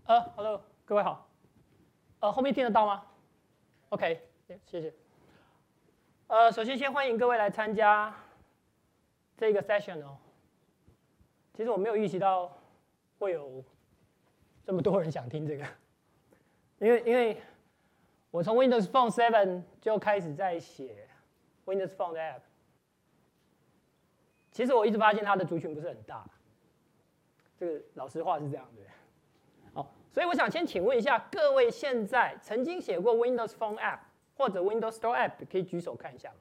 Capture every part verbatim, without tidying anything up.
呃 ，Hello， 各位好。呃，后面听得到吗 ？OK， 谢谢。呃，首先先欢迎各位来参加这个 session 哦。其实我没有预期到会有这么多人想听这个，因为因为我从 Windows Phone 七就开始在写 Windows Phone 的 app。其实我一直发现它的族群不是很大，这个老实话是这样的。好，所以我想先请问一下各位，现在曾经写过 Windows Phone app 或者 Windows Store app， 可以举手看一下吗？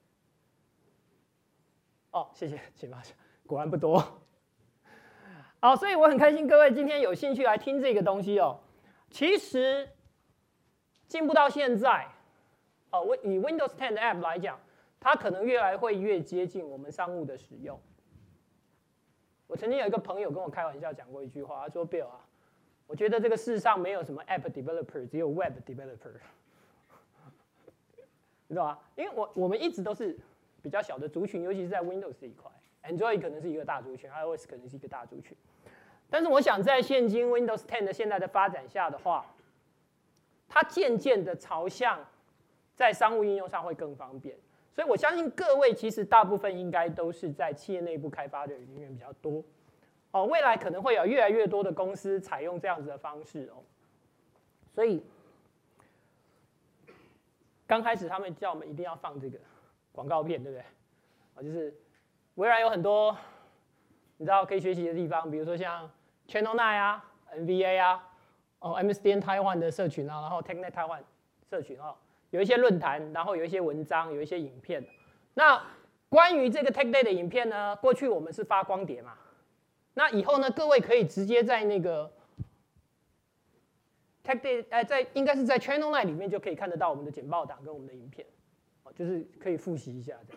哦，谢谢，请发下，果然不多。好，所以我很开心各位今天有兴趣来听这个东西哦。其实进步到现在，哦，以 Windows 十的 app 来讲，它可能越来会越接近我们商务的使用。我曾经有一个朋友跟我开玩笑讲过一句话，他说 ：“Bill 啊，我觉得这个世上没有什么 app developer， 只有 web developer。”你知道吗？因为我我们一直都是比较小的族群，尤其是在 Windows 这一块 ，Android 可能是一个大族群 ，iOS 可能是一个大族群。但是我想在现今 Windows 十的现在的发展下的话，它渐渐的朝向在商务应用上会更方便。所以我相信各位其实大部分应该都是在企业内部开发的人员比较多。哦，未来可能会有越来越多的公司采用这样子的方式哦。所以刚开始他们叫我们一定要放这个广告片，对不对？啊，就是微软有很多你知道可以学习的地方，比如说像 Channel 九啊、N V A 啊、哦 M S D N Taiwan 的社群啊，然后 TechNet Taiwan 社群啊。有一些论坛，然后有一些文章，有一些影片。那关于这个 Tech Day 的影片呢，过去我们是发光碟嘛。那以后呢，各位可以直接在那个 Tech Day， 哎、呃，在应该是在 Channel 九里面就可以看得到我们的简报档跟我们的影片，就是可以复习一下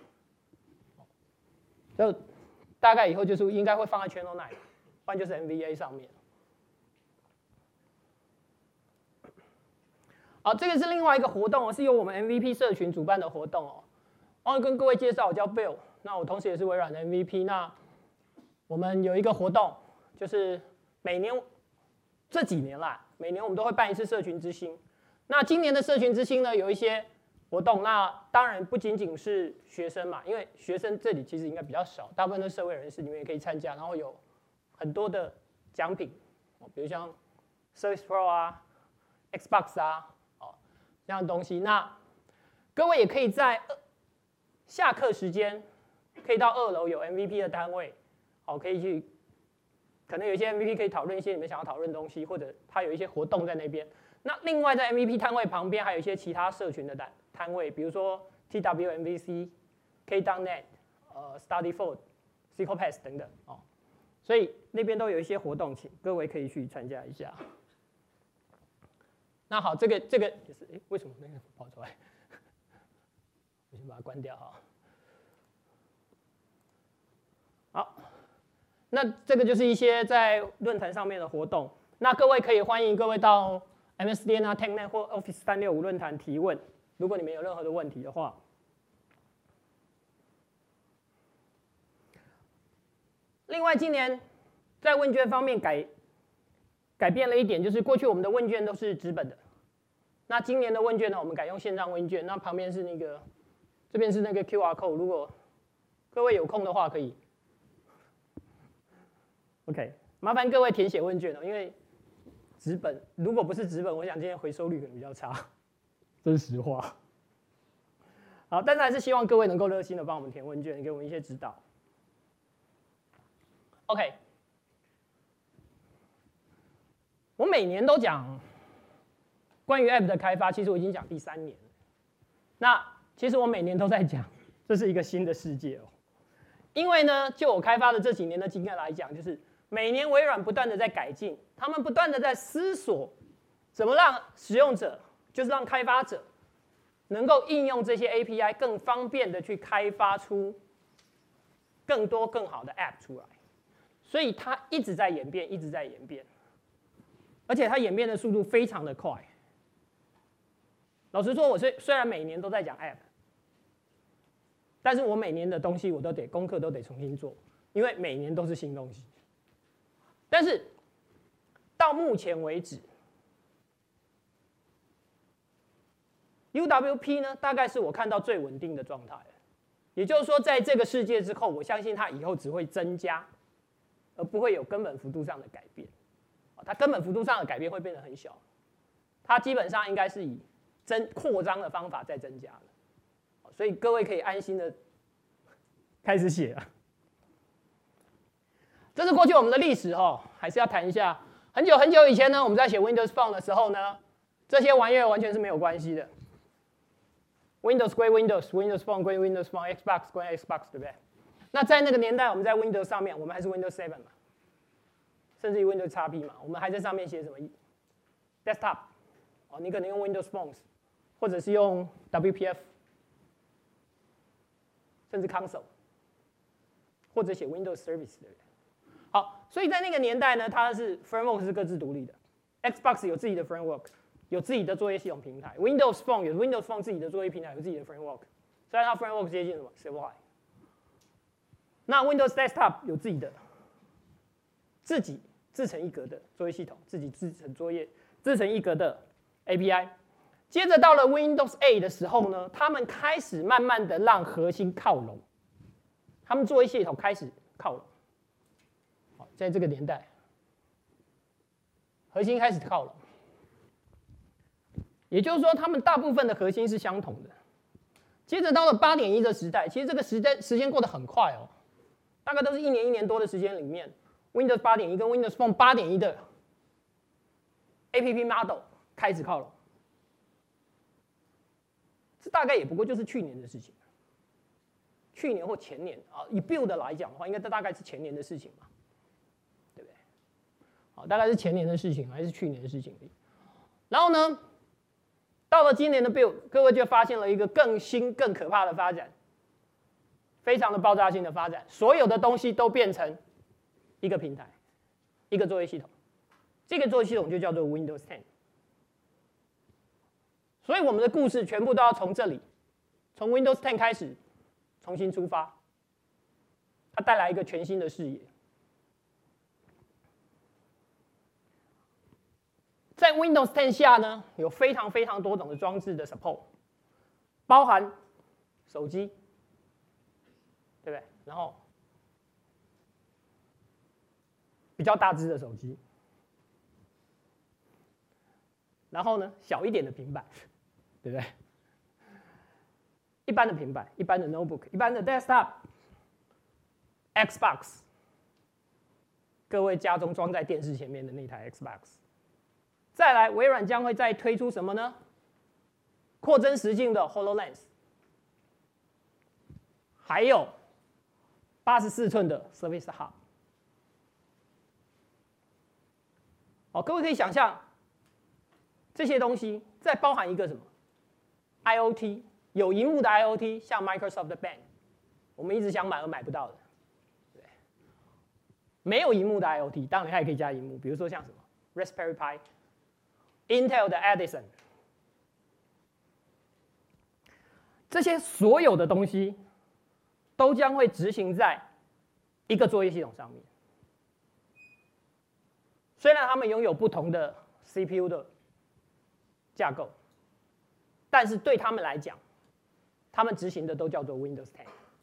这样。就大概以后就是应该会放在 Channel 九，不然就是 N V A 上面。好，这个是另外一个活动哦，是由我们 M V P 社群主办的活动哦。我要跟各位介绍，我叫 Bill， 那我同时也是微软的 M V P。那我们有一个活动，就是每年这几年啦，每年我们都会办一次社群之星。那今年的社群之星呢，有一些活动。那当然不仅仅是学生嘛，因为学生这里其实应该比较少，大部分都是社会人士，你们也可以参加。然后有很多的奖品，比如像 Surface Pro 啊、Xbox 啊。这样的东西，那各位也可以在下课时间，可以到二楼有 M V P 的单位，好，可以去，可能有一些 M V P 可以讨论一些你们想要讨论的东西，或者它有一些活动在那边。那另外在 M V P 摊位旁边还有一些其他社群的摊摊位，比如说 T W M V C、K dot net、呃 StudyFold、S Q L Pass 等等哦，所以那边都有一些活动，请各位可以去参加一下。那好，这个这个也是，哎，为什么那个跑出来？我先把它关掉哈。好，那这个就是一些在论坛上面的活动。那各位可以欢迎各位到 M S D N 啊、TechNet 或 Office 三六五论坛提问，如果你们有任何的问题的话。另外，今年在问卷方面改。改变了一点，就是过去我们的问卷都是纸本的，那今年的问卷呢，我们改用线上问卷。那旁边是那个，这边是那个 Q R code， 如果各位有空的话可以 ，OK， 麻烦各位填写问卷哦，因为纸本如果不是纸本，我想今天回收率可能比较差，这是实话。好，但是还是希望各位能够热心的帮我们填问卷，给我们一些指导。OK。我每年都讲关于 App 的开发，其实我已经讲第三年了。那其实我每年都在讲，这是一个新的世界哦。因为呢，就我开发的这几年的经验来讲，就是每年微软不断的在改进，他们不断的在思索怎么让使用者，就是让开发者能够应用这些 A P I 更方便的去开发出更多更好的 App 出来。所以它一直在演变，一直在演变。而且它演变的速度非常的快。老实说，我虽虽然每年都在讲 App， 但是我每年的东西我都得功课都得重新做，因为每年都是新东西。但是到目前为止， U W P 呢，大概是我看到最稳定的状态。也就是说，在这个世界之后，我相信它以后只会增加，而不会有根本幅度上的改变。它根本幅度上的改变会变得很小，它基本上应该是以增扩张的方法在增加的。所以各位可以安心的开始写了。这是过去我们的历史哦，还是要谈一下。很久很久以前呢，我们在写 Windows Phone 的时候呢，这些玩意儿完全是没有关系的。Windows 归 Windows，Windows Phone 归 Windows Phone，Xbox 归 Xbox， 对不对？那在那个年代，我们在 Windows 上面，我们还是 Windows 七嘛，甚至于 Windows 叉 P 嘛，我们还在上面写什么 Desktop， 哦，你可能用 Windows Phones， 或者是用 W P F， 甚至 Console， 或者写 Windows Service， 对不对？好，所以在那个年代呢，它是 framework 是各自独立的 ，Xbox 有自己的 framework。有自己的作业系统平台 ，Windows Phone 有 Windows Phone 自己的作业平台，有自己的 framework， 虽然它 framework 接近什么 C Y。那 Windows Desktop 有自己的自己自成一格的作业系统，自己自成作业自成一格的 A P I。接着到了 Windows 八的时候呢，他们开始慢慢的让核心靠拢，他们作业系统开始靠拢。好，在这个年代，核心开始靠拢。也就是说，他们大部分的核心是相同的。接着到了 八点一 的时代，其实这个时间时间过得很快哦，大概都是一年一年多的时间里面 ，Windows 八点一 跟 Windows Phone 八点一的 A P P model 开始靠拢。这大概也不过就是去年的事情，去年或前年啊，以 build 来讲的话，应该这大概是前年的事情嘛，对不对？好，大概是前年的事情还是去年的事情？然后呢？到了今年的 build， 各位就发现了一个更新、更可怕的发展，非常的爆炸性的发展，所有的东西都变成一个平台，一个作业系统，这个作业系统就叫做 Windows 十。所以我们的故事全部都要从这里，从 Windows 十开始重新出发，它带来一个全新的视野。在 Windows 十下呢，有非常非常多种的装置的 support， 包含手机，对不对？然后比较大只的手机，然后呢小一点的平板，对不对？一般的平板、一般的 notebook、一般的 desktop、Xbox， 各位家中装在电视前面的那台 Xbox。再来，微软将会再推出什么呢？扩增实境的 HoloLens， 还有八十四寸的 Surface Hub。哦，各位可以想象，这些东西再包含一个什么 I O T， 有萤幕的 I O T， 像 Microsoft 的 Band， 我们一直想买而买不到的。对，没有萤幕的 I O T， 当然它也可以加萤幕，比如说像什么 Raspberry Pi。Intel 的 Edison， 这些所有的东西都将会执行在一个作业系统上面。虽然它们拥有不同的 C P U 的架构，但是对他们来讲，他们执行的都叫做 Windows 十。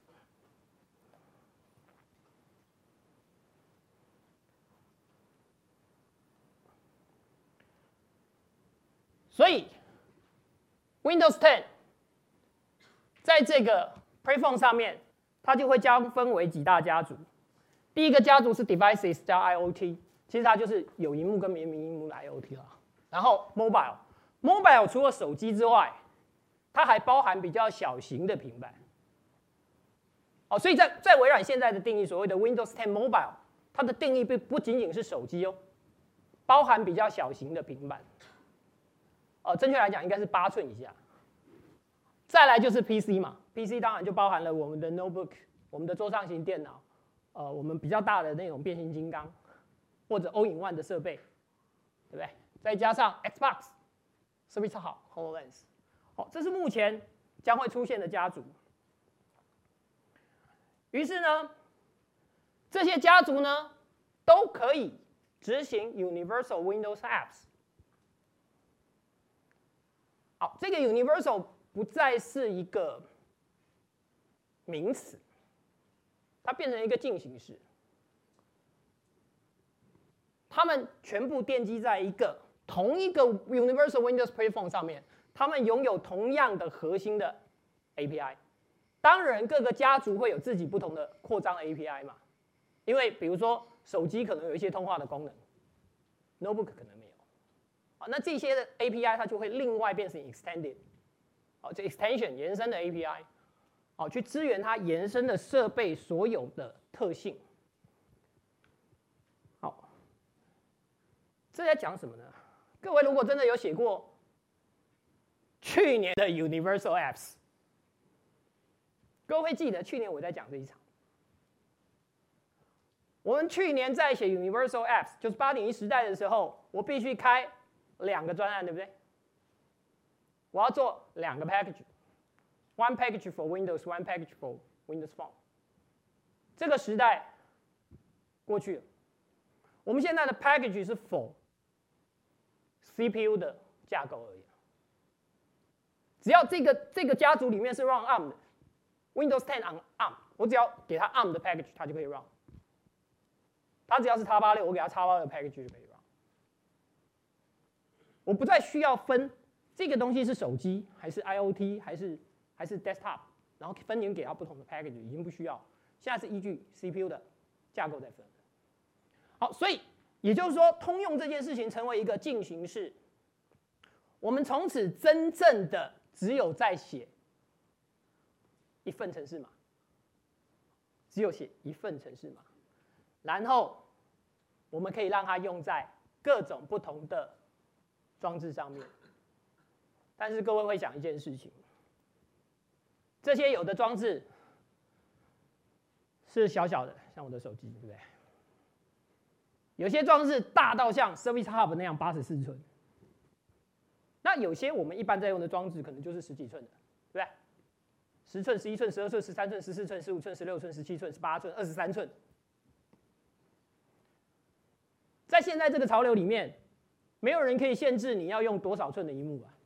所以 ，Windows 十在这个 Platform 上面，它就会将分为几大家族。第一个家族是 Devices 加 I O T， 其实它就是有萤幕跟没萤幕的 I O T 了。然后 Mobile，Mobile 除了手机之外，它还包含比较小型的平板。哦，所以在在微软现在的定义，所谓的 Windows 十 Mobile， 它的定义不不仅仅是手机哦，包含比较小型的平板。哦，正确来讲应该是八寸以下。再来就是 P C 嘛 ，P C 当然就包含了我们的 notebook， 我们的桌上型电脑，呃，我们比较大的那种变形金刚，或者 all-in-one 的设备，对不对？再加上 Xbox、Surface Hub、HoloLens， 好，这是目前将会出现的家族。于是呢，这些家族呢都可以执行 Universal Windows Apps。 好，这个 universal 不再是一个名词，它变成一个进行式。它们全部奠基在一个同一个 Universal Windows Platform 上面，它们拥有同样的核心的 A P I。当然，各个家族会有自己不同的扩张的 A P I 嘛，因为比如说手机可能有一些通话的功能 ，Notebook 可能没有。好，那这些的 A P I 它就会另外变成 extended， 好，这 extension 延伸的 A P I， 好，去支援它延伸的设备所有的特性。好，这在讲什么呢？各位如果真的有写过去年的 Universal Apps， 各位会记得去年我在讲这一场。我们去年在写 Universal Apps， 就是八点一时代的时候，我必须开两个专案，对不对？我要做两个 package，one package for Windows，one package for Windows Phone。这个时代过去了，我们现在的 package 是 for C P U 的架构而已。只要这个这个家族里面是 run A R M 的 ，Windows 十 on A R M， 我只要给它 A R M 的 package， 它就可以 run。它只要是 X 八十六， 我给它 X 八十六的 package 就可以 run。我不再需要分这个东西是手机还是 I O T 还是还是 desktop， 然后分点给它不同的 package， 已经不需要。现在是依据 C P U 的架构在分。好，所以也就是说，通用这件事情成为一个进行式。我们从此真正的只有在写一份程式码，只有写一份程式码，然后我们可以让它用在各种不同的装置上面。但是各位会想一件事情，这些有的装置是小小的，像我的手机，对不对？有些装置大到像 Service Hub 那样八十四寸，那有些我们一般在用的装置可能就是十几寸的，对不对？十寸、十一寸、十二寸、十三寸、十四寸、十五寸、十六寸、十七寸、十八寸、二十三寸。在现在这个潮流里面，没有人可以限制你要用多少寸的萤幕吧？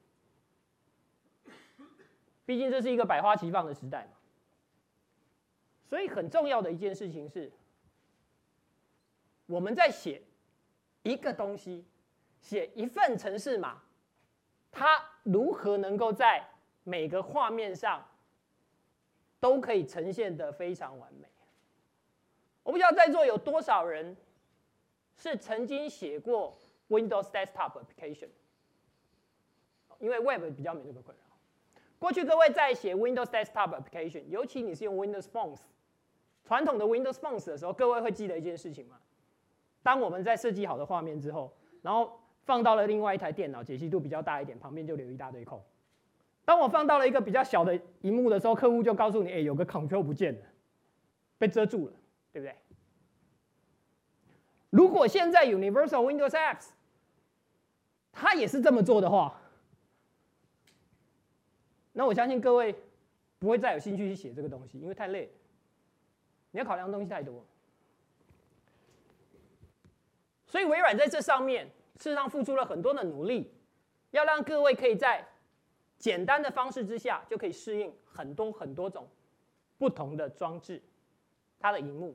毕竟这是一个百花齐放的时代嘛。所以很重要的一件事情是，我们在写一个东西，写一份程式码，它如何能够在每个画面上都可以呈现得非常完美。我不知道在座有多少人是曾经写过 Windows Desktop Application， 因为 Web 比较没这个困扰。过去各位在写 Windows Desktop Application， 尤其你是用 Windows Phones， 传统的 Windows Phones 的时候，各位会记得一件事情吗？当我们在设计好的画面之后，然后放到了另外一台电脑，解析度比较大一点，旁边就留一大堆空。当我放到了一个比较小的萤幕的时候，客户就告诉你，哎，有个 Control 不见了，被遮住了，对不对？如果现在 Universal Windows Apps 它也是这么做的话，那我相信各位不会再有兴趣去写这个东西，因为太累了，你要考量的东西太多。所以微软在这上面事实上付出了很多的努力，要让各位可以在简单的方式之下就可以适应很多很多种不同的装置，它的萤幕。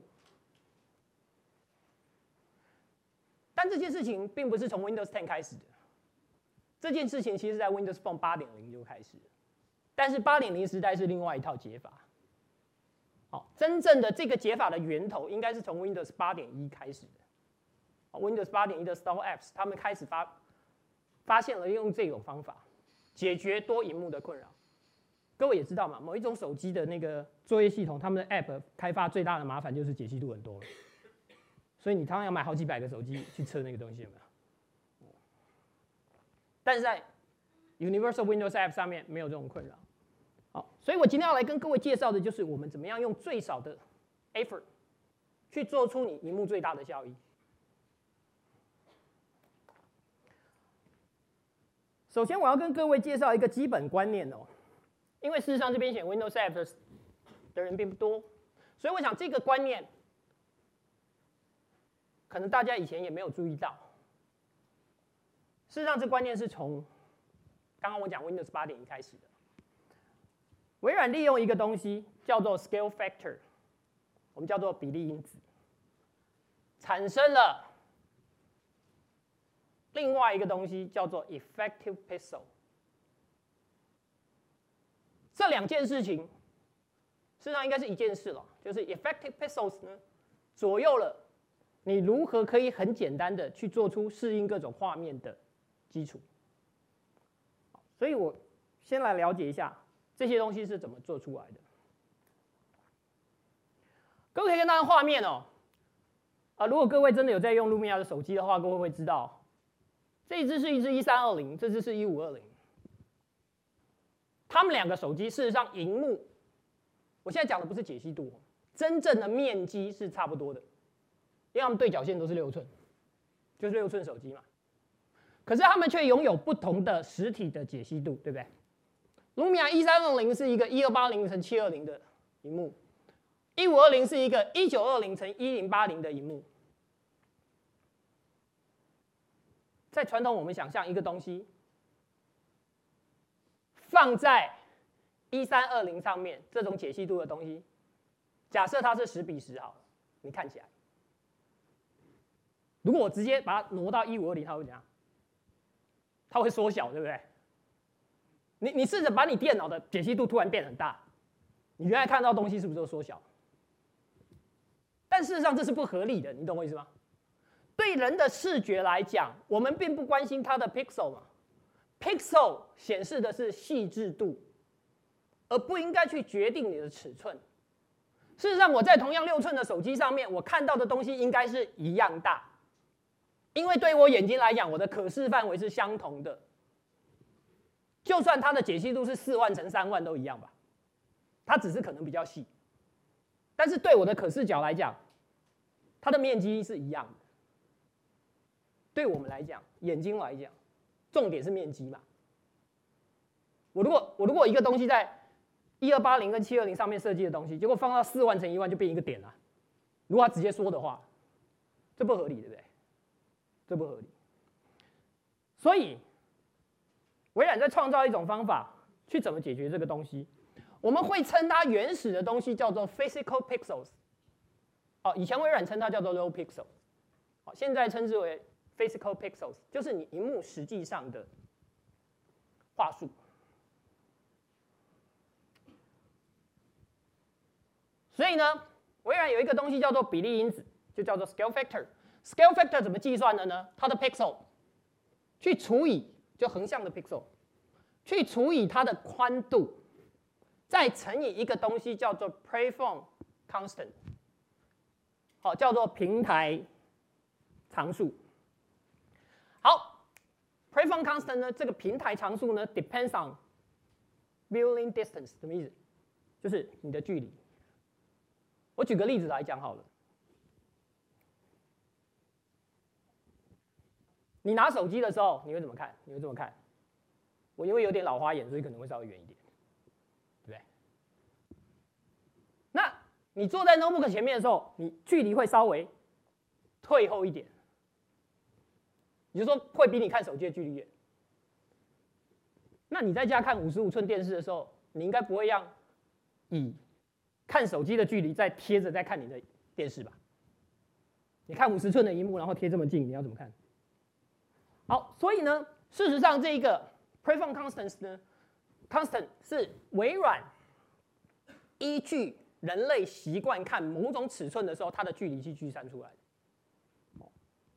但这件事情并不是从 Windows 十开始的，这件事情其实在 Windows Phone 八点零就开始了，但是八点零时代是另外一套解法。好，真正的这个解法的源头应该是从 Windows 八点一开始的。Windows 八点一的 Store Apps 他们开始发发现了用这种方法解决多萤幕的困扰。各位也知道嘛，某一种手机的那个作业系统，他们的 App 开发最大的麻烦就是解析度很多，所以你常常要买好几百个手机去测那个东西有没有？但是在 Universal Windows App 上面没有这种困扰。好，所以我今天要来跟各位介绍的就是我们怎么样用最少的 effort 去做出你萤幕最大的效益。首先，我要跟各位介绍一个基本观念哦，因为事实上这边写 Windows App 的人并不多，所以我想这个观念可能大家以前也没有注意到。事实上，这观念是从刚刚我讲 Windows 八点一开始的。微软利用一个东西叫做 scale factor， 我们叫做比例因子，产生了另外一个东西叫做 effective pixel。这两件事情事实上应该是一件事了，就是 effective pixels 呢左右了你如何可以很简单的去做出适应各种画面的基础。所以我先来了解一下这些东西是怎么做出来的。各位可以看到画面哦，啊，如果各位真的有在用 Lumia 的手机的话，各位会知道，这一支是一支一三二零，这支是一五二零。他们两个手机事实上萤幕，我现在讲的不是解析度，真正的面积是差不多的，因为他们对角线都是六寸，就是六寸手机嘛。可是他们却拥有不同的实体的解析度，对不对？Lumia 一三二零是一个一二八零乘七二零的萤幕，一五二零是一个一九二零乘一零八零的萤幕。在传统我们想象一个东西放在一三二零上面，这种解析度的东西，假设它是十比十好了，你看起来，如果我直接把它挪到一五二零，它会怎样？它会缩小，对不对？你你试着把你电脑的解析度突然变很大，你原来看到的东西是不是都缩小？但事实上这是不合理的，你懂我意思吗？对人的视觉来讲，我们并不关心它的 pixel 嘛 ，pixel 显示的是细致度，而不应该去决定你的尺寸。事实上，我在同样六寸的手机上面，我看到的东西应该是一样大。因为对我眼睛来讲，我的可视范围是相同的，就算它的解析度是四万乘三万都一样吧，它只是可能比较细，但是对我的可视角来讲，它的面积是一样的。对我们来讲，眼睛来讲，重点是面积嘛。我如果我如果一个东西在一二八零跟七二零上面设计的东西，结果放到四万乘一万就变一个点了，如果它直接缩的话，这不合理，对不对？这不合理，所以微软在创造一种方法去怎么解决这个东西。我们会称它原始的东西叫做 physical pixels， 哦，以前微软称它叫做 low pixel， 哦，现在称之为 physical pixels， 就是你萤幕实际上的画素。所以呢，微软有一个东西叫做比例因子，就叫做 scale factor。Scale factor 怎么计算的呢？它的 pixel 去除以就横向的 pixel， 去除以它的宽度，再乘以一个东西叫做 platform constant， 好，叫做平台常数。好 ，platform constant 呢，这个平台常数呢 depends on viewing distance， 什么意思？就是你的距离。我举个例子来讲好了。你拿手机的时候，你会怎么看？你会这么看。我因为有点老花眼，所以可能会稍微远一点，对不对？那你坐在 notebook 前面的时候，你距离会稍微退后一点，也就是说会比你看手机的距离远。那你在家看五十五寸电视的时候，你应该不会让以看手机的距离再贴着再看你的电视吧？你看五十寸的萤幕，然后贴这么近，你要怎么看？好，所以呢，事实上这个 platform constant 呢 ，constant 是微软依据人类习惯看某种尺寸的时候，它的距离去计算出来的。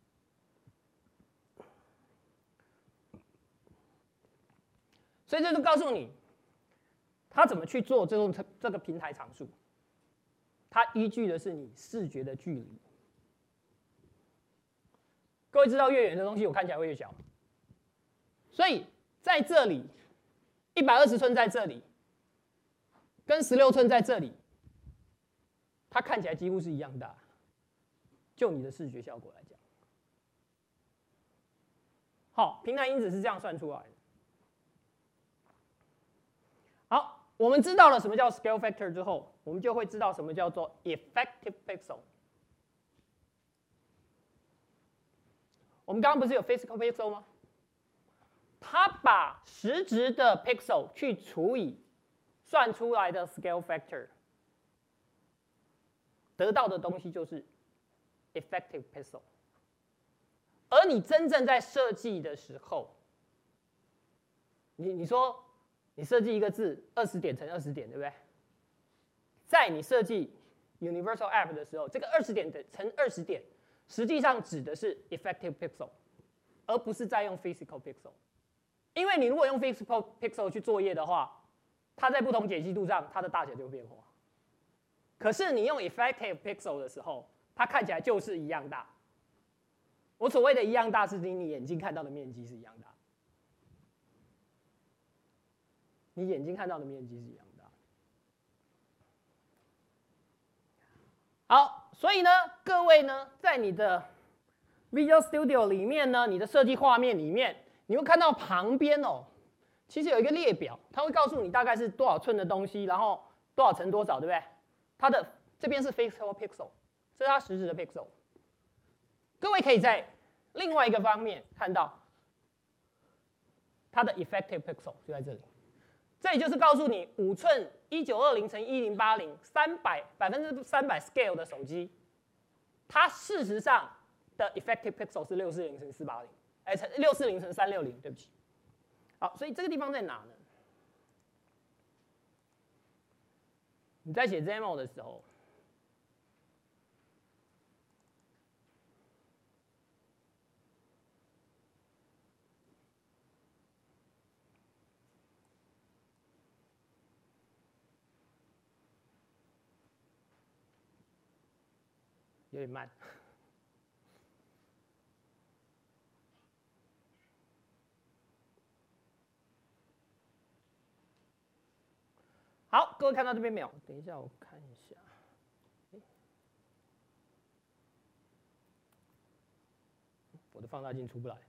所以这就告诉你，它怎么去做这种这个平台常数，它依据的是你视觉的距离。各位知道越远的东西，我看起来会越小。所以在这里，一百二十寸在这里，跟十六寸在这里，它看起来几乎是一样大。就你的视觉效果来讲，好，平台因子是这样算出来的。好，我们知道了什么叫 scale factor 之后，我们就会知道什么叫做 effective pixel。我们刚刚不是有 physical pixel 吗？ 它把实质的 pixel 去除以算出来的 scale factor， 得到的东西就是 effective pixel。而你真正在设计的时候，你你说你设计一个字二十点乘二十点，对不对？在你设计 universal app 的时候，这个二十点的乘二十点，实际上指的是 effective pixel， 而不是在用 physical pixel。因为你如果用 physical pixel 去作业的话，它在不同解析度上，它的大小就会变化。可是你用 effective pixel 的时候，它看起来就是一样大。我所谓的一样大，是你你眼睛看到的面积是一样大。你眼睛看到的面积是一样大。好，所以呢，各位呢，在你的 Visual Studio 里面呢，你的设计画面里面，你会看到旁边哦，其实有一个列表，它会告诉你大概是多少寸的东西，然后多少乘多少，对不对？它的这边是 physical pixel， 这是它实质的 pixel。各位可以在另外一个方面看到它的 effective pixel 就在这里。这里就是告诉你五寸一九二零乘一零八零三百百分之三百 scale 的手机，它事实上的 effective pixel 是六四零乘四八零，哎，六四零乘三六零，对不起。好，所以这个地方在哪呢？你在写 demo 的时候，有点慢。好，各位看到这边没有？等一下，我看一下。我的放大镜出不来。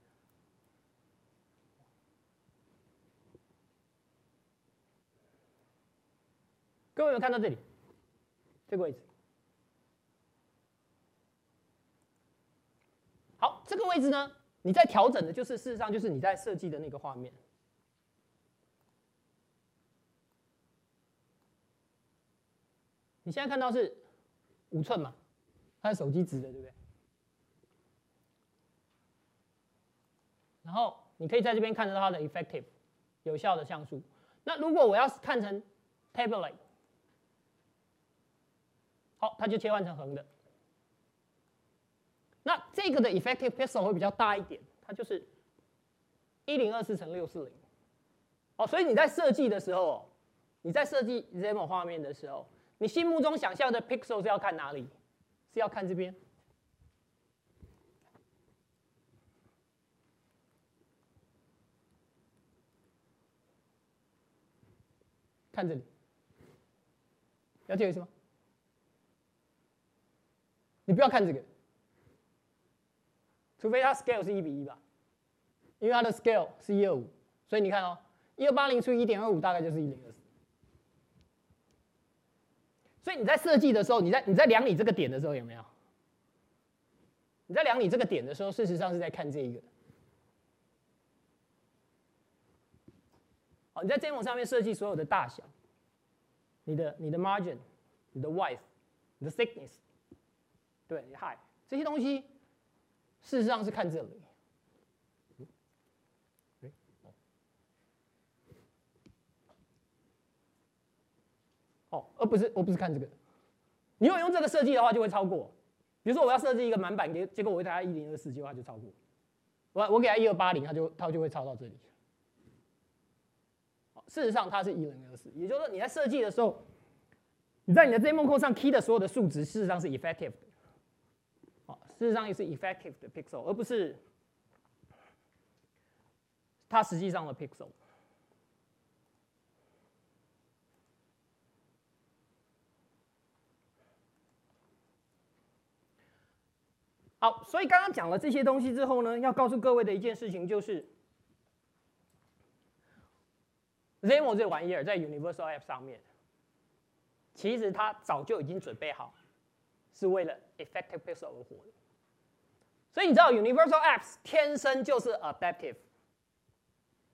各位有没有看到这里？这个位置。好，这个位置呢，你在调整的就是事实上就是你在设计的那个画面。你现在看到是五寸嘛，它是手机指的，对不对？然后你可以在这边看得到它的 effective 有效的像素。那如果我要看成 tabulate， 好，它就切换成横的。那这个的 effective pixel 会比较大一点，它就是一零二四乘六四零。哦，所以你在设计的时候，你在设计 demo 画面的时候，你心目中想象的 pixel 是要看哪里？是要看这边。看这里，了解我意思吗？你不要看这个，除非它 scale 是一比一吧，因为它的 scale 是一二五，所以你看哦，一二八零除以一点二五大概就是一零二四。所以你在设计的时候，你在你在量你这个点的时候有没有？你在量你这个点的时候，事实上是在看这一个。好，你在 demo 上面设计所有的大小，你的你的 margin， 你的 width， 你的 thickness， 对，你的 height 这些东西，事实上是看这里。哦，而不是我不是看这个。你如果用这个设计的话，就会超过。比如说我要设计一个满版，结结果我给它一零二四，结果它就超过。我我给它一二八零，它就它就会超到这里。事实上它是一零二四，也就是说你在设计的时候，你在你的 demo code 上 key 的所有的数值，事实上是 effective 的。哦，事实上也是 effective 的 pixel， 而不是它实际上的 pixel。好，所以刚刚讲了这些东西之后呢，要告诉各位的一件事情就是，Zemo 这玩意儿在 Universal App 上面，其实它早就已经准备好，是为了 Effective Pixel 而活的。所以你知道 Universal Apps 天生就是 adaptive，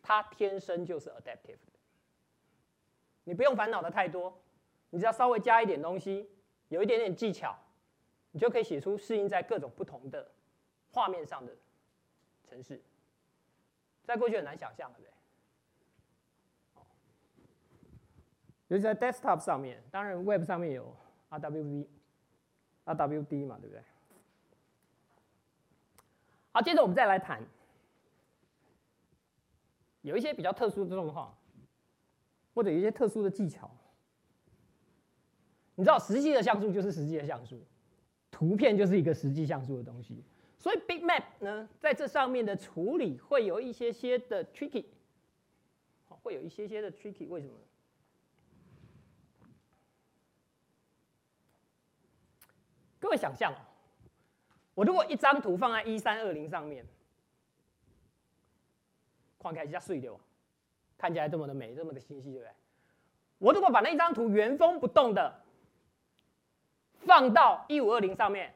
它天生就是 adaptive 的，你不用烦恼的太多，你只要稍微加一点东西，有一点点技巧，你就可以写出适应在各种不同的画面上的程式。在过去很难想象，对不对？尤其在 desktop 上面，当然 web 上面有 R W V、R W D 嘛，对不对？好，接着我们再来谈，有一些比较特殊的状况，或者有一些特殊的技巧。你知道，实际的像素就是实际的像素，图片就是一个实际像素的东西。所以 bitmap 呢，在这上面的处理会有一些些的 tricky， 会有一些些的 tricky， 为什么呢？各位想象哦，我如果一张图放在一三二零上面，看起来一下碎掉，看起来这么的美，这么的清晰，对不对？我如果把那一张图原封不动的放到一五二零上面，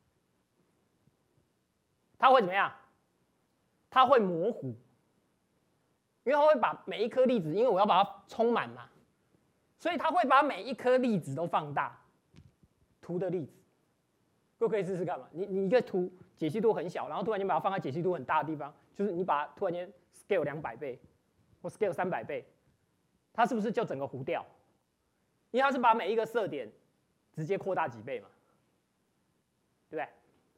它会怎么样？它会模糊，因为它会把每一颗粒子，因为我要把它充满嘛，所以它会把每一颗粒子都放大，图的粒子。各位可以试试看嘛，你你一个图解析度很小，然后突然间把它放在解析度很大的地方，就是你把它突然间 scale 两百倍或 scale 三百倍，它是不是就整个糊掉？因为它是把每一个色点直接扩大几倍嘛，对不对？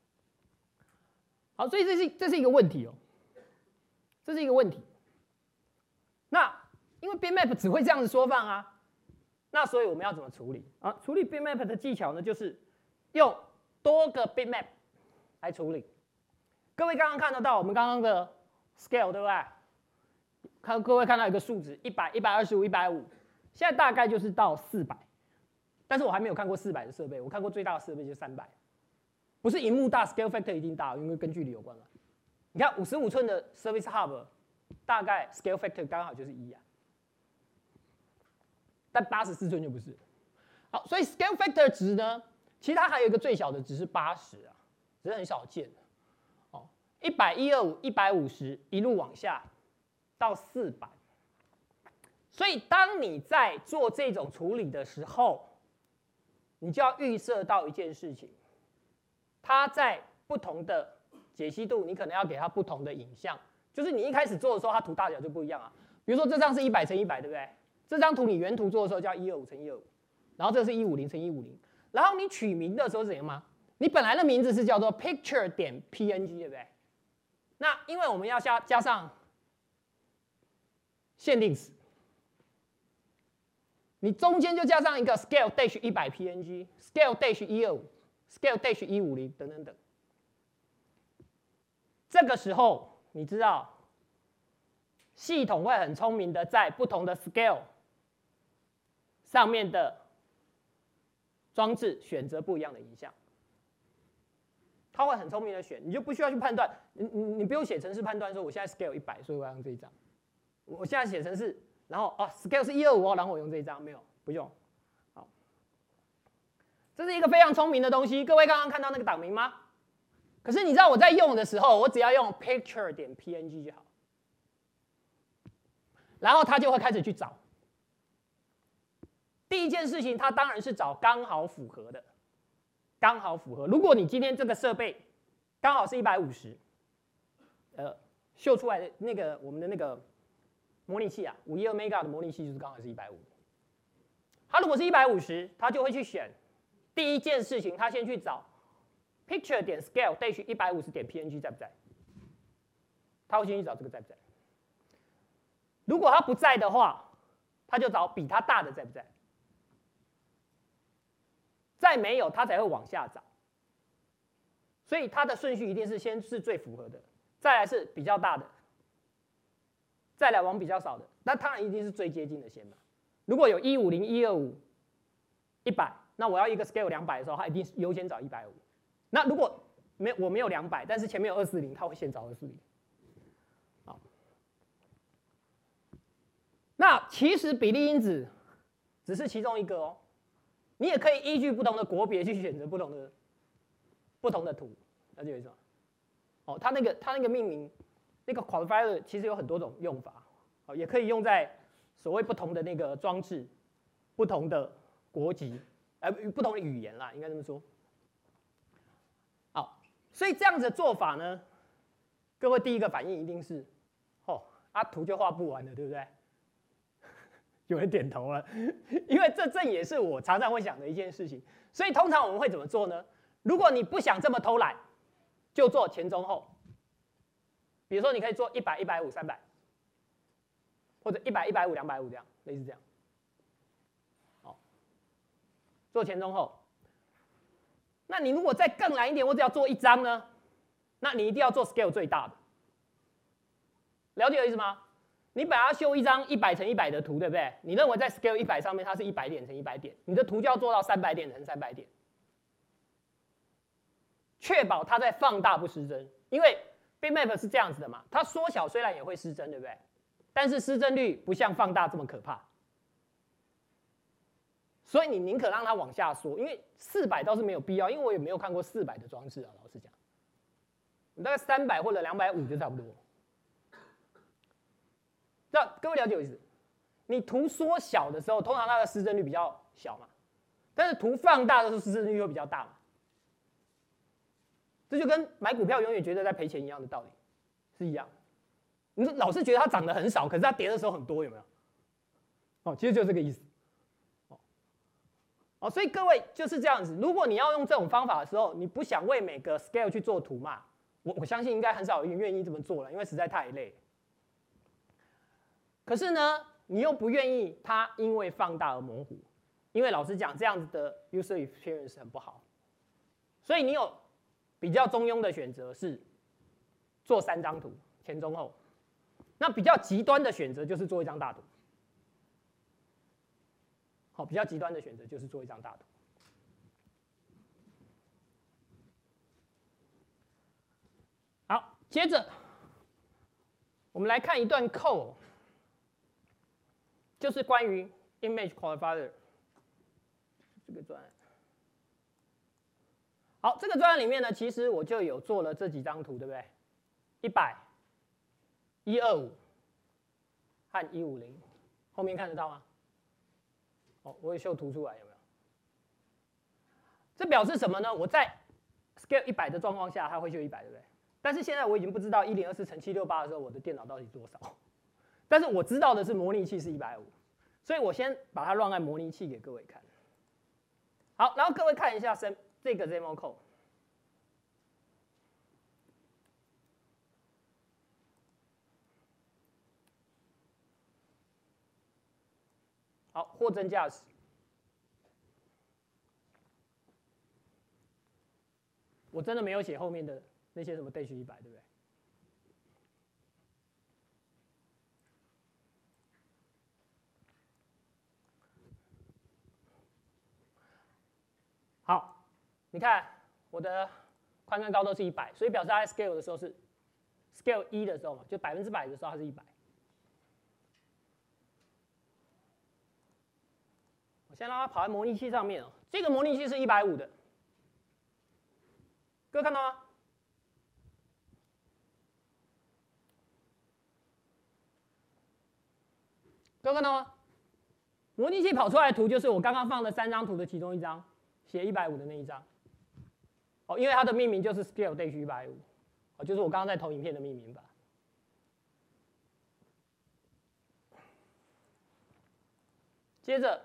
好，所以这是这是一个问题哦，这是一个问题。那因为 bitmap 只会这样子缩放啊，那所以我们要怎么处理啊？处理 bitmap 的技巧呢，就是用多个 bitmap 来处理。各位刚刚看得到我们刚刚的 scale 对不对？看各位看到一个数值一百、一百二十五、一百五，现在大概就是到四百，但是我还没有看过四百的设备，我看过最大的设备就是三百。不是萤幕大 ，scale factor 一定大，因为跟距离有关嘛。你看五十五寸的 Service Hub， 大概 scale factor 刚好就是一啊，但八十四寸就不是。好，所以 scale factor 值呢，其实它还有一个最小的值是八十啊，只是很少见的。哦，一百、一二五、一百五十一路往下到四百。所以当你在做这种处理的时候，你就要预设到一件事情。它在不同的解析度，你可能要给它不同的影像，就是你一开始做的时候，它图大小就不一样啊。比如说这张是一百乘一百，对不对？这张图你原图做的时候叫一二五乘一二五，然后这是一五零乘一五零，然后你取名的时候是怎样吗？你本来的名字是叫做 picture 点 png， 对不对？那因为我们要加加上限定词，你中间就加上一个 scale dash 一百 png，scale dash 一二五。scale dash 一五零等等等，这个时候你知道，系统会很聪明的在不同的 scale 上面的装置选择不一样的影像，它会很聪明的选，你就不需要去判断，你你你不用写程式判断说我现在 scale 一百，所以我要用这一张，我现在写程式，然后啊 scale 是一二五，然后我用这一张，没有，不用。这是一个非常聪明的东西，各位刚刚看到那个档名吗？可是你知道我在用的时候，我只要用 picture 点 png 就好，然后它就会开始去找。第一件事情，它当然是找刚好符合的，刚好符合。如果你今天这个设备刚好是一百五十，呃，秀出来的那个我们的那个模拟器啊，五一二 mega 的模拟器就是刚好是一百五。它如果是一百五十，它就会去选。第一件事情，他先去找 picture 点 scale dash 一百五十点 png 在不在？他会先去找这个在不在？如果他不在的话，他就找比他大的在不在？再没有，他才会往下找。所以它的顺序一定是先是最符合的，再来是比较大的，再来往比较少的。那当然一定是最接近的先嘛。如果有一五零、一二五、一百。那我要一个 scale 两百的时候，它一定优先找一百五。那如果没我没有两百，但是前面有二四零，它会先找二四零。好，那其实比例因子只是其中一个哦，你也可以依据不同的国别去选择不同的不同的图，了解我意思吗？哦，它那个它那个命名那个 qualifier 其实有很多种用法。 好，也可以用在所谓不同的那个装置、不同的国籍，呃，不同的语言啦，应该这么说。好，所以这样子的做法呢，各位第一个反应一定是，哦，啊图就画不完了，对不对？有人点头了，因为这这也是我常常会想的一件事情。所以通常我们会怎么做呢？如果你不想这么偷懒，就做前中后。比如说，你可以做一百、一百五、三百，或者一百、一百五、两百五这样，类似这样。好，做前中后。那你如果再更懒一点，我只要做一张呢，那你一定要做 scale 最大的。了解我意思吗？你本来要修一张一百乘一百的图，对不对？你认为在 scale 一百上面它是一百点乘一百点，你的图就要做到三百点乘三百点，确保它在放大不失真。因为 bitmap 是这样子的嘛，它缩小虽然也会失真，对不对？但是失真率不像放大这么可怕，所以你宁可让它往下缩，因为四百倒是没有必要，因为我也没有看过四百的装置啊，老实讲，你大概三百或者两百五就差不多。这各位了解我意思？你图缩小的时候，通常它的失真率比较小嘛，但是图放大的时候失真率会比较大嘛。这就跟买股票永远觉得在赔钱一样的道理，是一样。你老是觉得它涨得很少，可是它跌的时候很多，有没有？哦，其实就这个意思。哦，哦，所以各位就是这样子。如果你要用这种方法的时候，你不想为每个 scale 去做图嘛？我我相信应该很少人愿意这么做了，因为实在太累。可是呢，你又不愿意它因为放大而模糊，因为老实讲，这样子的 user experience 很不好。所以你有比较中庸的选择是做三张图，前中后。那比较极端的选择就是做一张大图。好，比较极端的选择就是做一张大图。好，接着我们来看一段 code， 就是关于 image qualifier 这个专案。好，这个专案里面呢，其实我就有做了这几张图，对不对？一百、一二五和一五零，后面看得到吗？哦，我也秀图出来，有没有？这表示什么呢？我在 scale 一百的状况下，它会秀一百，对不对？但是现在我已经不知道一零二四乘七六八的时候，我的电脑到底多少。但是我知道的是模拟器是一百五，所以我先把它乱按模拟器给各位看。好，然后各位看一下这个 demo code。好，货真价实。我真的没有写后面的那些什么 dash 一百，对不对？好，你看我的宽跟高都是一百，所以表示它在 scale 的时候是 scale 一的时候嘛，就百分之百的时候它是一百。我先让它跑在模拟器上面哦，这个模拟器是一百五的，各位看到吗？各位看到吗？模拟器跑出来的图就是我刚刚放的三张图的其中一张，写一百五的那一张。哦，因为它的命名就是 scale dash 一百五，哦，就是我刚刚在投影片的命名法。接着，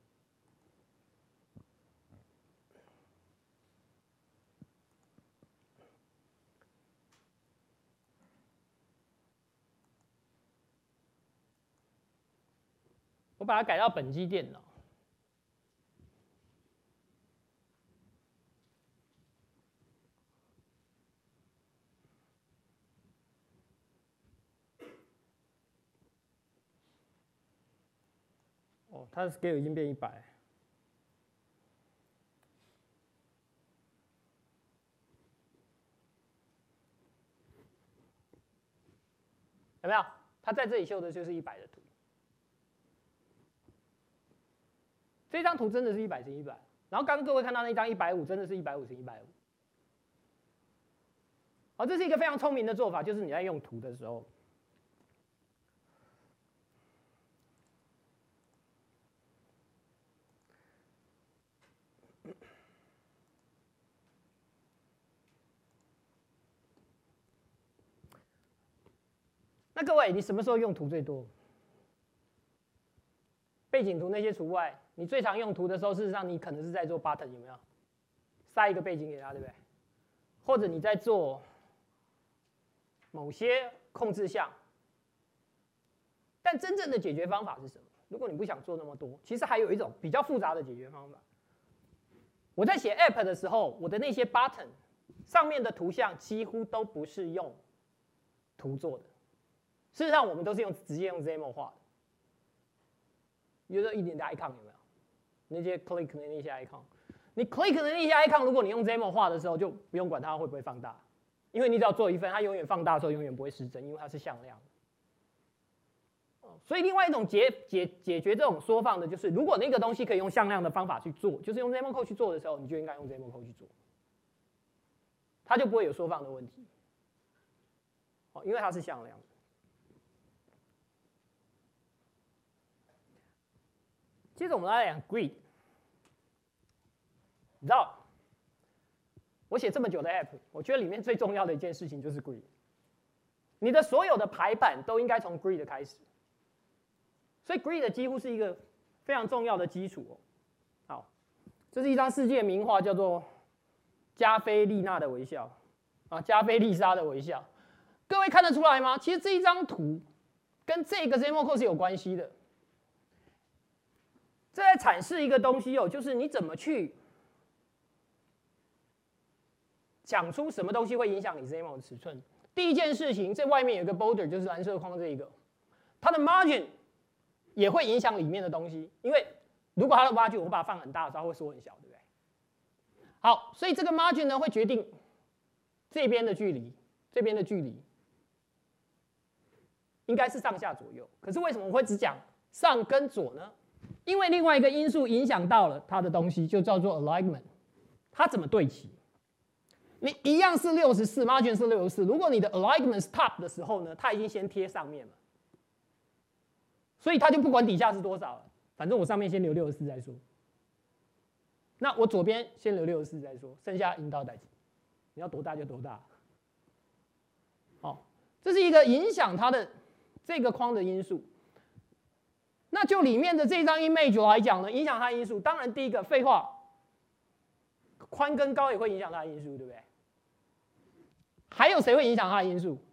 我把它改到本机电脑。哦，它的 scale 已经变一百。有没有？它在这里秀的就是一百的图。这张图真的是一百乘一百，然后刚刚各位看到那张一百五真的是一百五乘一百五。好，这是一个非常聪明的做法，就是你在用图的时候， 那各位，你什么时候用图最多？背景图那些除外，你最常用图的时候，事实上你可能是在做 button， 有没有？塞一个背景给他，对不对？或者你在做某些控制项。但真正的解决方法是什么？如果你不想做那么多，其实还有一种比较复杂的解决方法。我在写 app 的时候，我的那些 button 上面的图像几乎都不是用图做的。事实上，我们都是用直接用 XAML 画的。比如说一点的 icon 有没有？那些 click 的那些 icon， 你 click 的那些 icon， 如果你用 XAML 画的时候，就不用管它会不会放大，因为你只要做一份，它永远放大的时候永远不会失真，因为它是向量的。所以另外一种解解解决这种缩放的，就是如果那个东西可以用向量的方法去做，就是用 XAML code 去做的时候，你就应该用 XAML code 去做，它就不会有缩放的问题，因为它是向量的。接着我们来讲 grid， 你知道，我写这么久的 app， 我觉得里面最重要的一件事情就是 grid。你的所有的排版都应该从 grid 开始。所以 grid 几乎是一个非常重要的基础哦。好，这是一张世界名画，叫做加菲丽娜的微笑啊，加菲丽莎的微笑。各位看得出来吗？其实这一张图跟这个 XAML code 是有关系的。这在阐释一个东西哦，就是你怎么去讲出什么东西会影响你 XAML 的尺寸。第一件事情，这外面有一个 border， 就是蓝色框这一个，它的 margin 也会影响里面的东西，因为如果它的 margin 我把它放很大的时候，它会缩很小，对不对？好，所以这个 margin 呢会决定这边的距离，这边的距离应该是上下左右。可是为什么我会只讲上跟左呢？因为另外一个因素影响到了它的东西，就叫做 alignment， 它怎么对齐？你一样是六十四 ，margin 是六十四，如果你的 alignment 是 top 的时候呢，它已经先贴上面了。所以它就不管底下是多少了，反正我上面先留六十四再说。那我左边先留六十四再说，剩下引导代级，你要多大就多大。好，这是一个影响它的这个框的因素。那就里面的这张 image 来讲呢，影响它的因素，当然第一个废话，宽跟高也会影响它的因素，对不对？还有谁会影响它的因素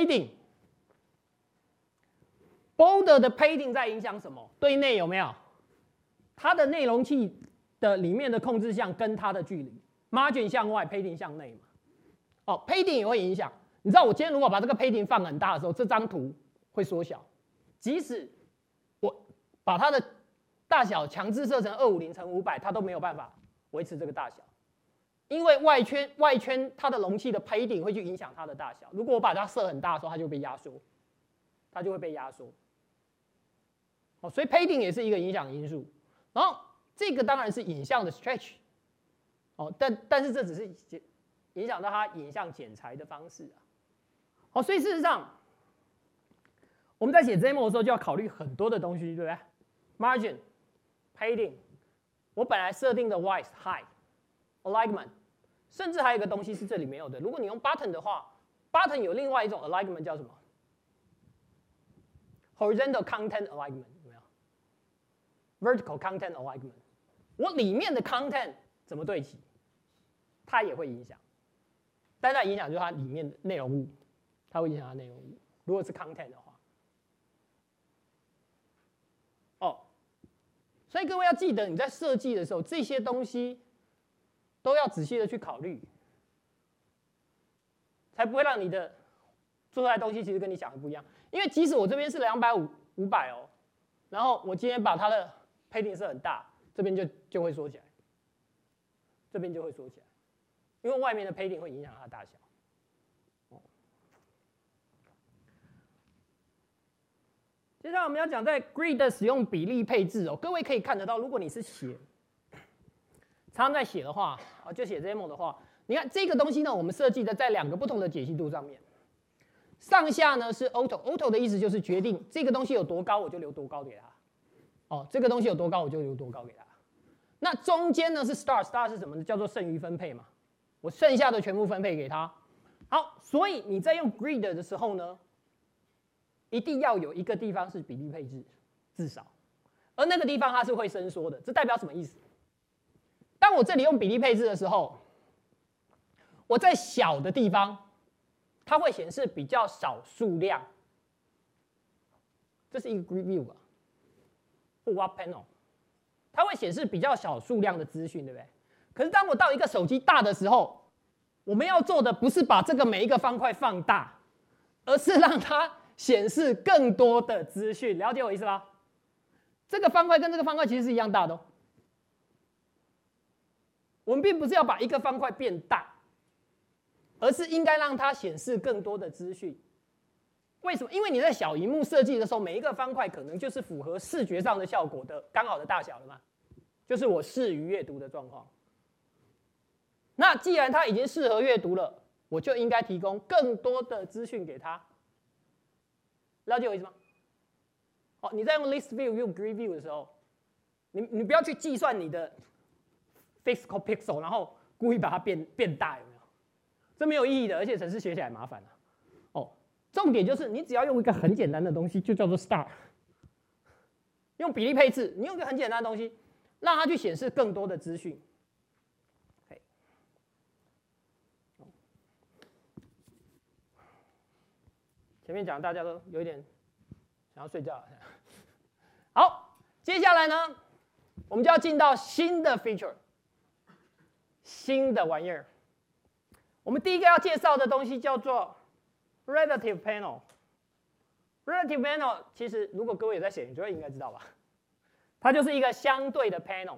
？padding。border 的 padding 在影响什么？对内有没有？它的内容器的里面的控制项跟它的距离 ，margin 向外 ，padding 向内嘛。哦 ，padding 也会影响。你知道我今天如果把这个 padding 放很大的时候，这张图会缩小。即使我把它的大小强制设成二五零乘五百，它都没有办法维持这个大小，因为外圈外圈它的容器的 padding 会去影响它的大小。如果我把它设很大的时候，它就被压缩，它就会被压缩。哦，所以 padding 也是一个影响因素。然后这个当然是影像的 stretch， 哦，但但是这只是影响到它影像剪裁的方式啊。好，所以事实上我们在写 XAML 的时候就要考虑很多的东西，对不对 ？margin、padding， 我本来设定的 width、height、alignment， 甚至还有一个东西是这里没有的。如果你用 button 的话 ，button 有另外一种 alignment 叫什么 ？horizontal content alignment。vertical content alignment， 我里面的 content 怎么对齐，它也会影响，但它影响就是它里面的内容物，它会影响它内容物。如果是 content 的话，哦，所以各位要记得，你在设计的时候，这些东西都要仔细的去考虑，才不会让你的做出来的东西其实跟你想的不一样。因为即使我这边是两百五五百哦，然后我今天把它的padding 是很大，这边就就会缩起来，这边就会缩起来，因为外面的 padding 会影响它的大小。哦、接下来我们要讲在 grid 的使用比例配置哦，各位可以看得到，如果你是写常常在写的话，啊，就写 XAML 的话，你看这个东西呢，我们设计的在两个不同的解析度上面，上下呢是 auto，auto 的意思就是决定这个东西有多高，我就留多高给它。哦，这个东西有多高，我就留多高给它。那中间呢是 star，star 是什么呢？叫做剩余分配嘛，我剩下的全部分配给它。好，所以你在用 grid 的时候呢， 一定要有一个地方是比例配置，至少，而那个地方它是会伸缩的，这代表什么意思？当我这里用比例配置的时候，我在小的地方，它会显示比较少数量，这是一个 grid view 吧，或 web panel， 它会显示比较少数量的资讯，对不对？可是当我到一个手机大的时候，我们要做的不是把这个每一个方块放大，而是让它显示更多的资讯，了解我意思吗？这个方块跟这个方块其实是一样大的哦。我们并不是要把一个方块变大，而是应该让它显示更多的资讯。为什么？因为你在小萤幕设计的时候，每一个方块可能就是符合视觉上的效果的刚好的大小了嘛，就是我适于阅读的状况。那既然它已经适合阅读了，我就应该提供更多的资讯给它。了解我意思吗？哦，你在用 list view 用 grid view 的时候，你你不要去计算你的 physical pixel， 然后故意把它变变大，有没有？这没有意义的，而且程式学起来麻烦了。哦，重点就是你只要用一个很简单的东西，就叫做 star， 用比例配置，你用一个很简单的东西，让它去显示更多的资讯。前面讲大家都有一点想要睡觉了。好，接下来呢，我们就要进到新的 feature， 新的玩意儿。我们第一个要介绍的东西叫做 relative panel。relative panel 其实如果各位有在写，你就应该知道吧？它就是一个相对的 panel。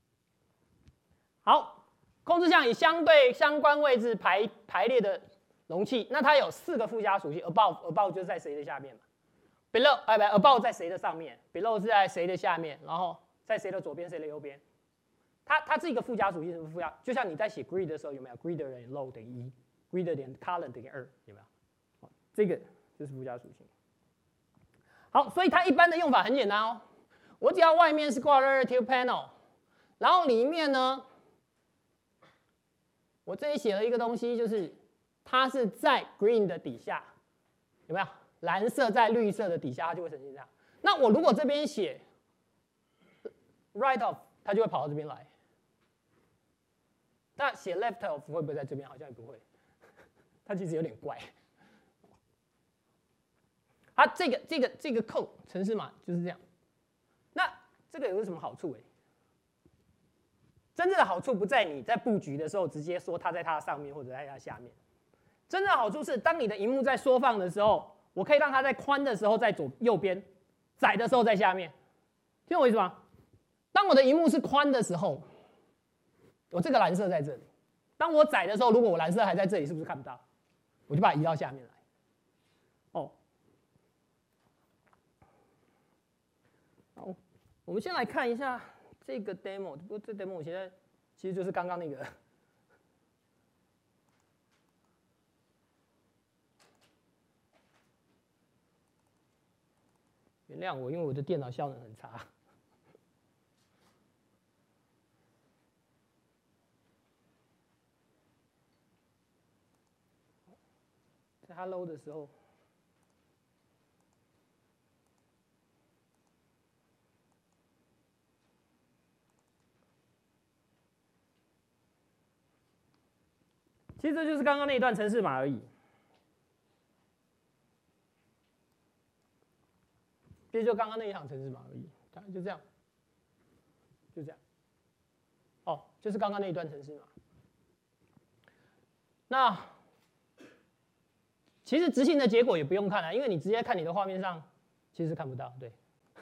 好，控制项以相对相关位置排排列的容器，那它有四个附加属性 ，above above 就是在谁的下面嘛 ，below 哎不 above 在谁的上面 ，below 是在谁的下面，然后在谁的左边谁的右边，它它是一个附加属性，什么附加？就像你在写 grid 的时候有没有 grid 等于 low 等于一 ，grid 点 color 等于二，有没有？这个就是附加属性。好，所以它一般的用法很简单哦，我只要外面是挂 relative panel， 然后里面呢，我这里写了一个东西，就是它是在 green 的底下，有没有？蓝色在绿色的底下，它就会呈现这样。那我如果这边写 right of， 它就会跑到这边来。那写 left of 会不会在这边？好像也不会，它其实有点怪。它这个这个这个 code 程式码就是这样。那这个有什么好处？哎，真正的好处不在你在布局的时候直接说它在它的上面或者在它下面。真正的好处是，当你的萤幕在缩放的时候，我可以让它在宽的时候在左右边，窄的时候在下面。听懂我意思吗？当我的萤幕是宽的时候，我这个蓝色在这里；当我窄的时候，如果我蓝色还在这里，是不是看不到？我就把它移到下面来。哦，好，我们先来看一下这个 demo。不过这 demo 我现在其实就是刚刚那个。原谅我，因为我的电脑效能很差。在它 load 的时候，其实这就是刚刚那一段程式码而已。其实就刚刚那一行程式码而已，就这样，就这样。哦，就是刚刚那一段程式码。那其实执行的结果也不用看了，因为你直接看你的画面上，其实看不到。对，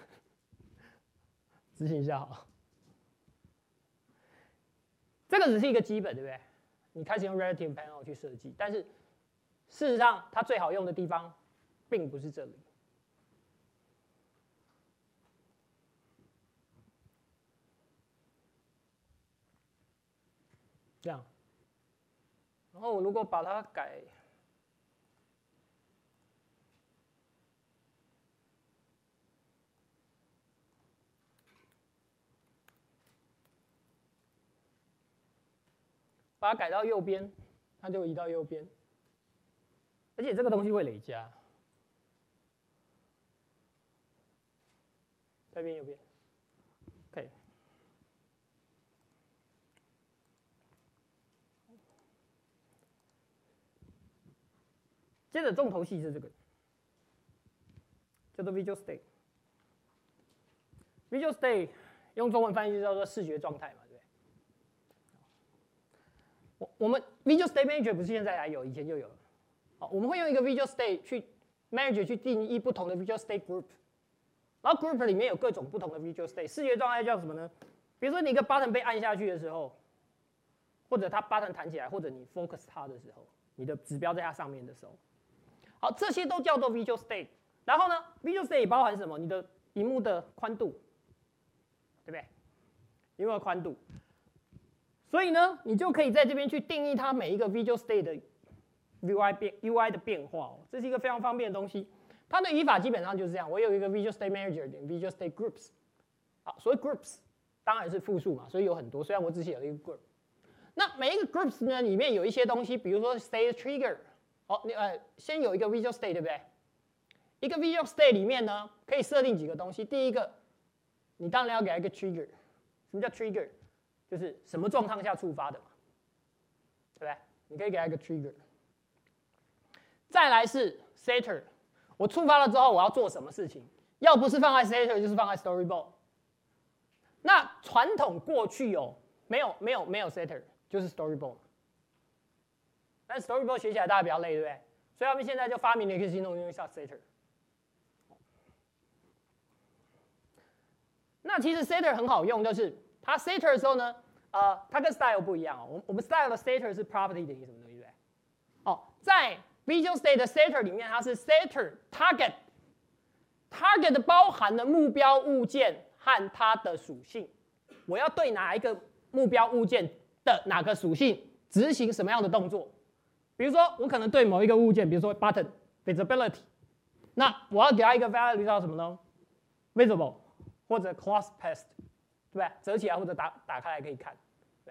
执行一下好。这个只是一个基本，对不对？你开始用 relative panel 去设计，但是事实上它最好用的地方并不是这里。这样，然后我如果把它改，把它改到右边，它就移到右边，而且这个东西会累加。 这边右边 ，OK。接着重头戏是这个，叫做 Visual State。Visual State 用中文翻译就叫做视觉状态嘛，对不对？我我们 Visual State Manager 不是现在才有，以前就有了。好，我们会用一个 Visual State 去 Manager 去定义不同的 Visual State Group， 然后 Group 里面有各种不同的 Visual State。视觉状态叫什么呢？比如说你一个 button 被按下去的时候，或者它 button 弹起来，或者你 focus 它的时候，你的指标在它上面的时候，好，这些都叫做 Visual State。然后呢 ，Visual State 也包含什么？你的萤幕的宽度，对不对？萤幕的宽度。所以呢，你就可以在这边去定义它每一个 Visual State 的 U I 变 U I 的变化哦，这是一个非常方便的东西。它的语法基本上就是这样，我有一个 Visual State Manager 点 Visual State Groups， 好，所谓 Groups 当然是复数嘛，所以有很多。虽然我只写了一个 Group， 那每一个 Groups 呢里面有一些东西，比如说 State Trigger， 哦，你呃先有一个 Visual State 对不对？一个 Visual State 里面呢可以设定几个东西，第一个，你当然要给它一个 Trigger， 什么叫 Trigger？ 就是什么状况下触发的嘛，对不对？你可以给它一个 Trigger。再来是 Setter， 我触发了之后我要做什么事情？要不是放在 Setter， 就是放在 Storyboard。那传统过去哦，没有没有没有 Setter， 就是 Storyboard。但 Storyboard 学起来大家比较累，对不对？所以他们现在就发明了一个新东西，用一下 Setter。那其实 Setter 很好用，就是它 Setter 的时候呢，呃，它跟 Style 不一样哦。我我们 Style 的 Setter 是 Property 等于什么东西，对不对？哦，在 Visual State 的 Setter 里面，它是 Setter Target。Target 包含了目标物件和它的属性。我要对哪一个目标物件的哪个属性执行什么样的动作？比如说，我可能对某一个物件，比如说 Button Visibility， 那我要给它一个 value 叫什么呢 ？Visible。或者 close paste， 对不对？折起来或者打打开来可以看，对。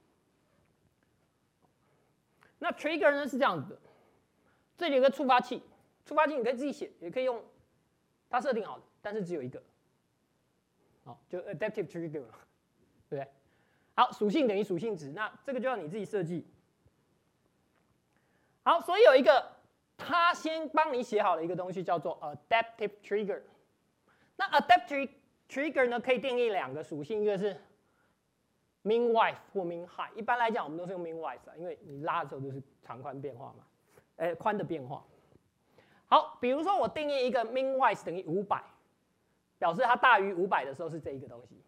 那 trigger 呢是这样子的，这里有个触发器，触发器你可以自己写，也可以用它设定好的，但是只有一个，好，就 adaptive trigger 嘛，对不对？好，属性等于属性值，那这个就要你自己设计。好，所以有一个他先帮你写好了一个东西叫做 adaptive trigger。那 adaptive Trigger 呢可以定义两个属性，一个是 min width 或 min height。一般来讲，我们都是用 min width 啊，因为你拉的时候都是长宽变化嘛，呃，宽的变化。好，比如说我定义一个 min width 等于五百，表示它大于五百的时候是这一个东西。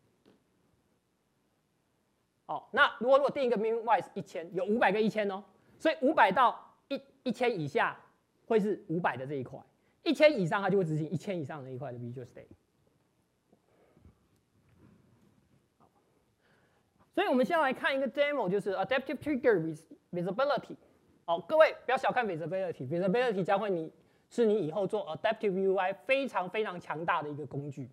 好，那如果我定一个 min width 一千，有五百个一千哦，所以五百到一一千以下会是五百的这一块，一千以上它就会执行一千以上的一块的 Visual State。所以我们先来看一个 demo， 就是 adaptive trigger visibility。好，各位不要小看 visibility，visibility 将会你是你以后做 adaptive U I 非常非常强大的一个工具。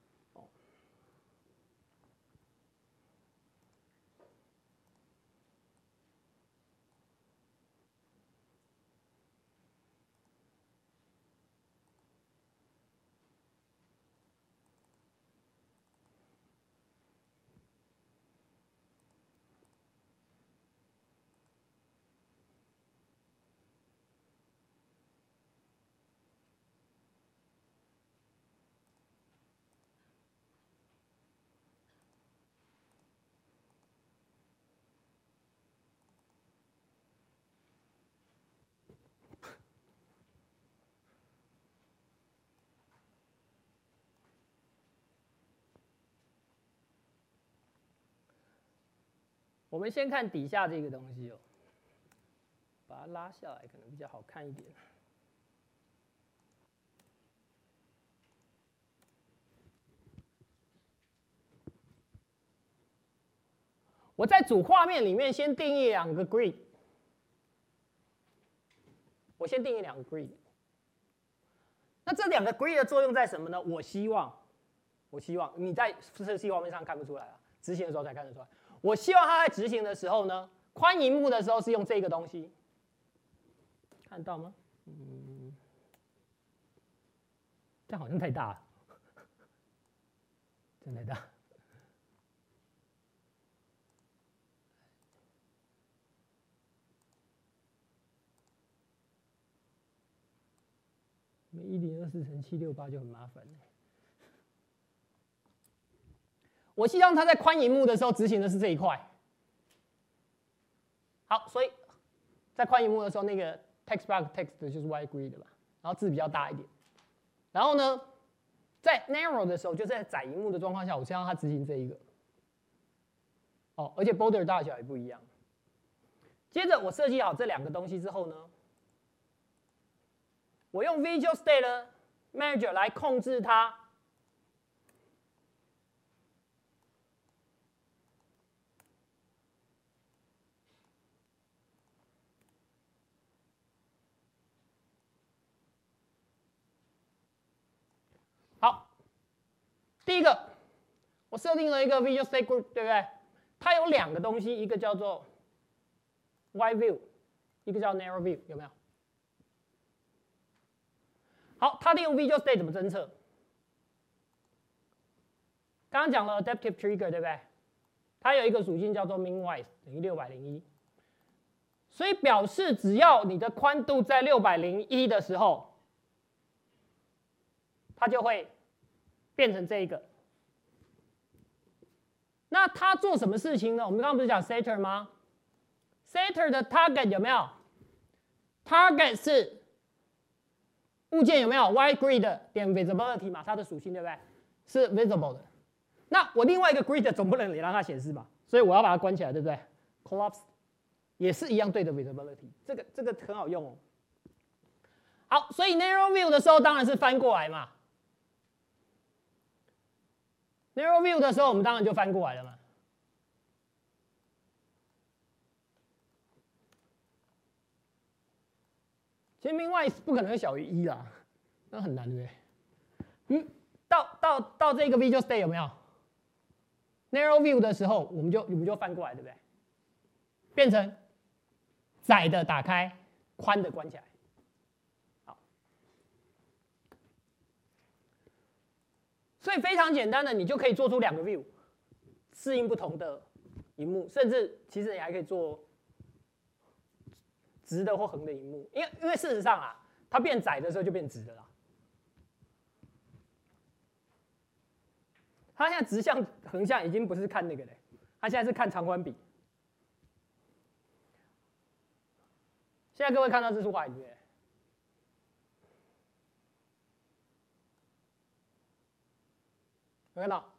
我们先看底下这个东西哦，把它拉下来可能比较好看一点。我在主画面里面先定义两个 grid， 我先定义两个 grid。那这两个 grid 的作用在什么呢？我希望，我希望你在设计画面上看不出来啊，执行的时候才看得出来。我希望它在执行的时候呢，宽萤幕的时候是用这个东西，看到吗？嗯，这好像太大了。 真的大。一零二四乘七六八就很麻烦了。我希望它在宽荧幕的时候执行的是这一块。好，所以在宽荧幕的时候，那个 text box text 就是 wide grid 的吧，然后字比较大一点。然后呢，在 narrow 的时候，就是在窄荧幕的状况下，我希望它执行这一个。哦，而且 border 大小也不一样。接着我设计好这两个东西之后呢，我用 Visual State Manager 来控制它。好，第一个，我设定了一个 Visual State Group， 对不对？它有两个东西，一个叫做 Wide View， 一个叫 Narrow View， 有没有？好，它利用 Visual State 怎么侦测？刚刚讲了 Adaptive Trigger， 对不对？它有一个属性叫做 Mean-Wise 等于六百零一，所以表示只要你的宽度在六百零一的时候，它就会变成这一个。那它做什么事情呢？我们刚刚不是讲 Setter 吗 ？Setter 的 target 有没有 ？target 是物件有没有 wide grid 点 visibility 嘛？它的属性对不对？是 visible 的。那我另外一个 grid 总不能也让它显示嘛，所以我要把它关起来，对不对 ？collapse 也是一样对的 visibility， 这个这个很好用哦。好，所以 narrow view 的时候当然是翻过来嘛。narrow view 的时候我们当然就翻过来了嘛。其实 mean-wise 不可能小于一啦，那很难，对不对？嗯，到到到这个 visual state 有没有 narrow view 的时候，我们就我们就翻过来，对不对？变成窄的打开，宽的关起来。好，所以非常简单的，你就可以做出两个 view， 适应不同的荧幕，甚至其实你还可以做直的或横的荧幕，因为因为事实上啊，它变窄的时候就变直的啦。它现在直向、横向已经不是看那个嘞，它现在是看长宽比。现在各位看到这是 Y 对不对？有看到？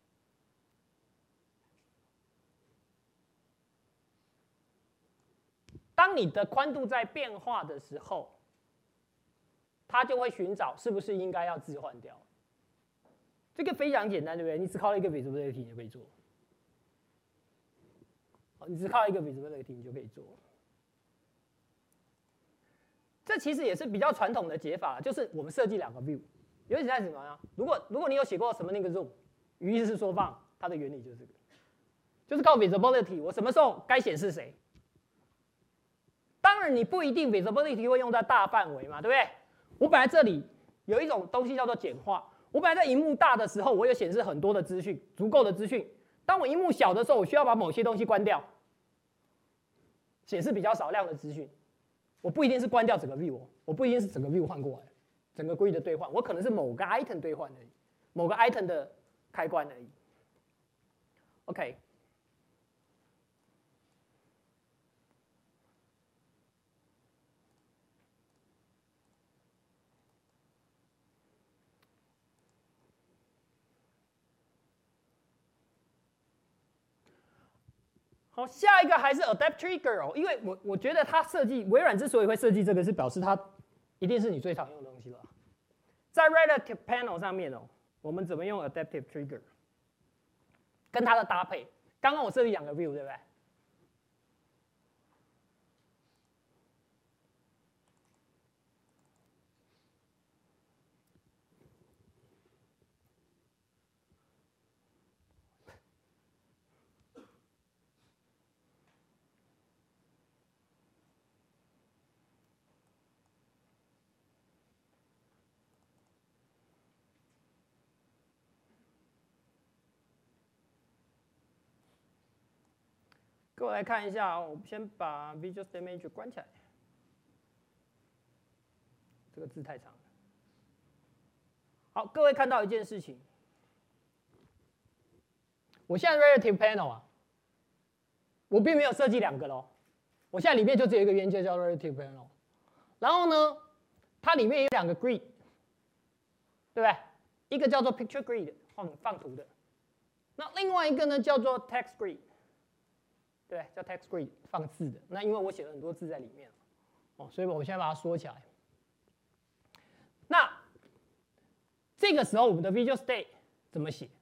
当你的宽度在变化的时候，它就会寻找是不是应该要置换掉。这个非常简单，对不对？你只靠一个 visibility 你就可以做。你只靠一个 visibility 你就可以做。这其实也是比较传统的解法，就是我们设计两个 view， 尤其在什么呀？如果如果你有写过什么那个 zoom 语义式缩放，它的原理就是这个，就是靠 visibility， 我什么时候该显示谁。当然你不一定 visibility 会用在大范围嘛，对不对？我本来这里有一种东西叫做简化。我本来在荧幕大的时候，我有显示很多的资讯，足够的资讯。当我荧幕小的时候，我需要把某些东西关掉，显示比较少量的资讯。我不一定是关掉整个 view， 我不一定是整个 view 换过来，整个 grid 的兑换，我可能是某个 item 兑换而已，某个 item 的开关而已。OK。好，下一个还是 Adapt Trigger 哦，因为我我觉得它设计微软之所以会设计这个，是表示它一定是你最常用的东西了。在 Relative Panel 上面哦，我们怎么用 Adaptive Trigger？ 跟它的搭配，刚刚我设计两个 view， 对不对？ 各位来看一下，我先把 Visual State Manager 关起来，这个字太长了。好，各位看到一件事情，我现在 Relative Panel 啊，我并没有设计两个咯，我现在里面就只有一个元件叫 Relative Panel， 然后呢，它里面有两个 Grid， 对不对？一个叫做 Picture Grid 放放图的，那另外一个呢叫做 Text Grid。对，叫 text grid 放字的。那因为我写了很多字在里面，哦，所以我现在把它缩起来。那这个时候我们的 Visual State 怎么写？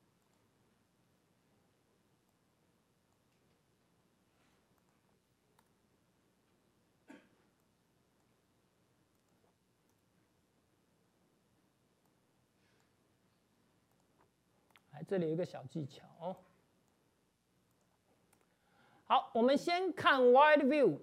来，这里有一个小技巧哦。好，我们先看 Wide View。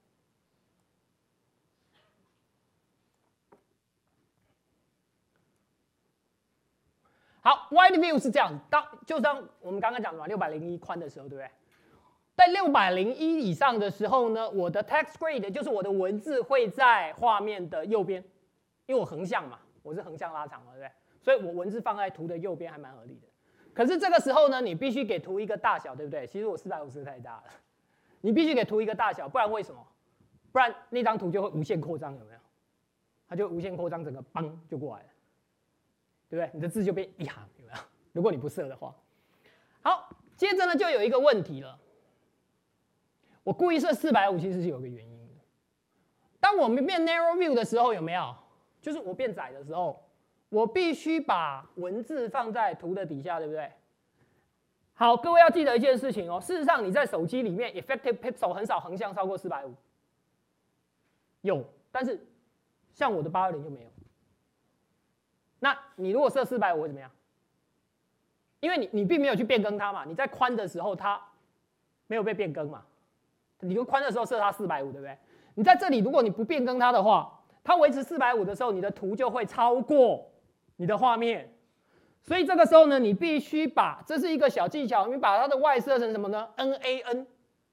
好 ，Wide View 是这样，当就像我们刚刚讲的嘛，六百零一宽的时候，对不对？在六百零一以上的时候呢，我的 Text Grid 就是我的文字会在画面的右边，因为我横向嘛，我是横向拉长嘛，对不对？所以我文字放在图的右边还蛮合理的。可是这个时候呢，你必须给图一个大小，对不对？其实我四百五十太大了。你必须给图一个大小，不然为什么？不然那张图就会无限扩张，有没有？它就无限扩张，整个邦就过来了，对不对？你的字就变一行，有没有？如果你不设的话。好，接着呢就有一个问题了。我故意设四百五，其实是有个原因的。当我们变 narrow view 的时候，有没有？就是我变窄的时候，我必须把文字放在图的底下，对不对？好，各位要记得一件事情哦。事实上，你在手机里面 effective pixel 很少横向超过四百五，有，但是像我的八二零就没有。那你如果设四百五会怎么样？因为你你并没有去变更它嘛，你在宽的时候它没有被变更嘛。你就宽的时候设它四百五，对不对？你在这里如果你不变更它的话，它维持四百五的时候，你的图就会超过你的画面。所以这个时候呢，你必须把，这是一个小技巧，你把它的 y 设成什么呢 ？N A N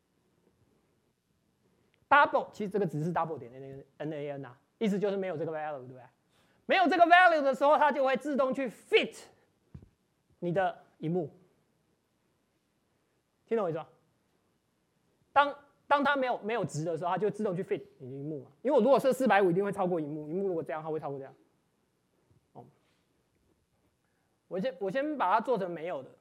double， 其实这个只是 double 点 N A N 啊，意思就是没有这个 value， 对不对？没有这个 value 的时候，它就会自动去 fit 你的萤幕，听懂我意思吗？当当它没有没有值的时候，它就自动去 fit 你的萤幕嘛。因为我如果设四百五，一定会超过萤幕，萤幕如果这样，它会超过这样。我先我先把它做成没有的，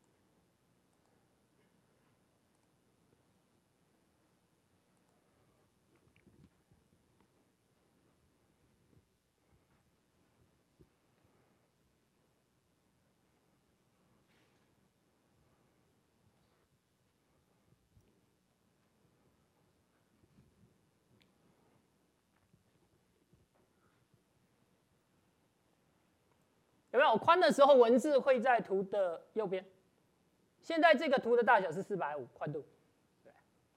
有没有？宽的时候文字会在图的右边。现在这个图的大小是四百五宽度，对。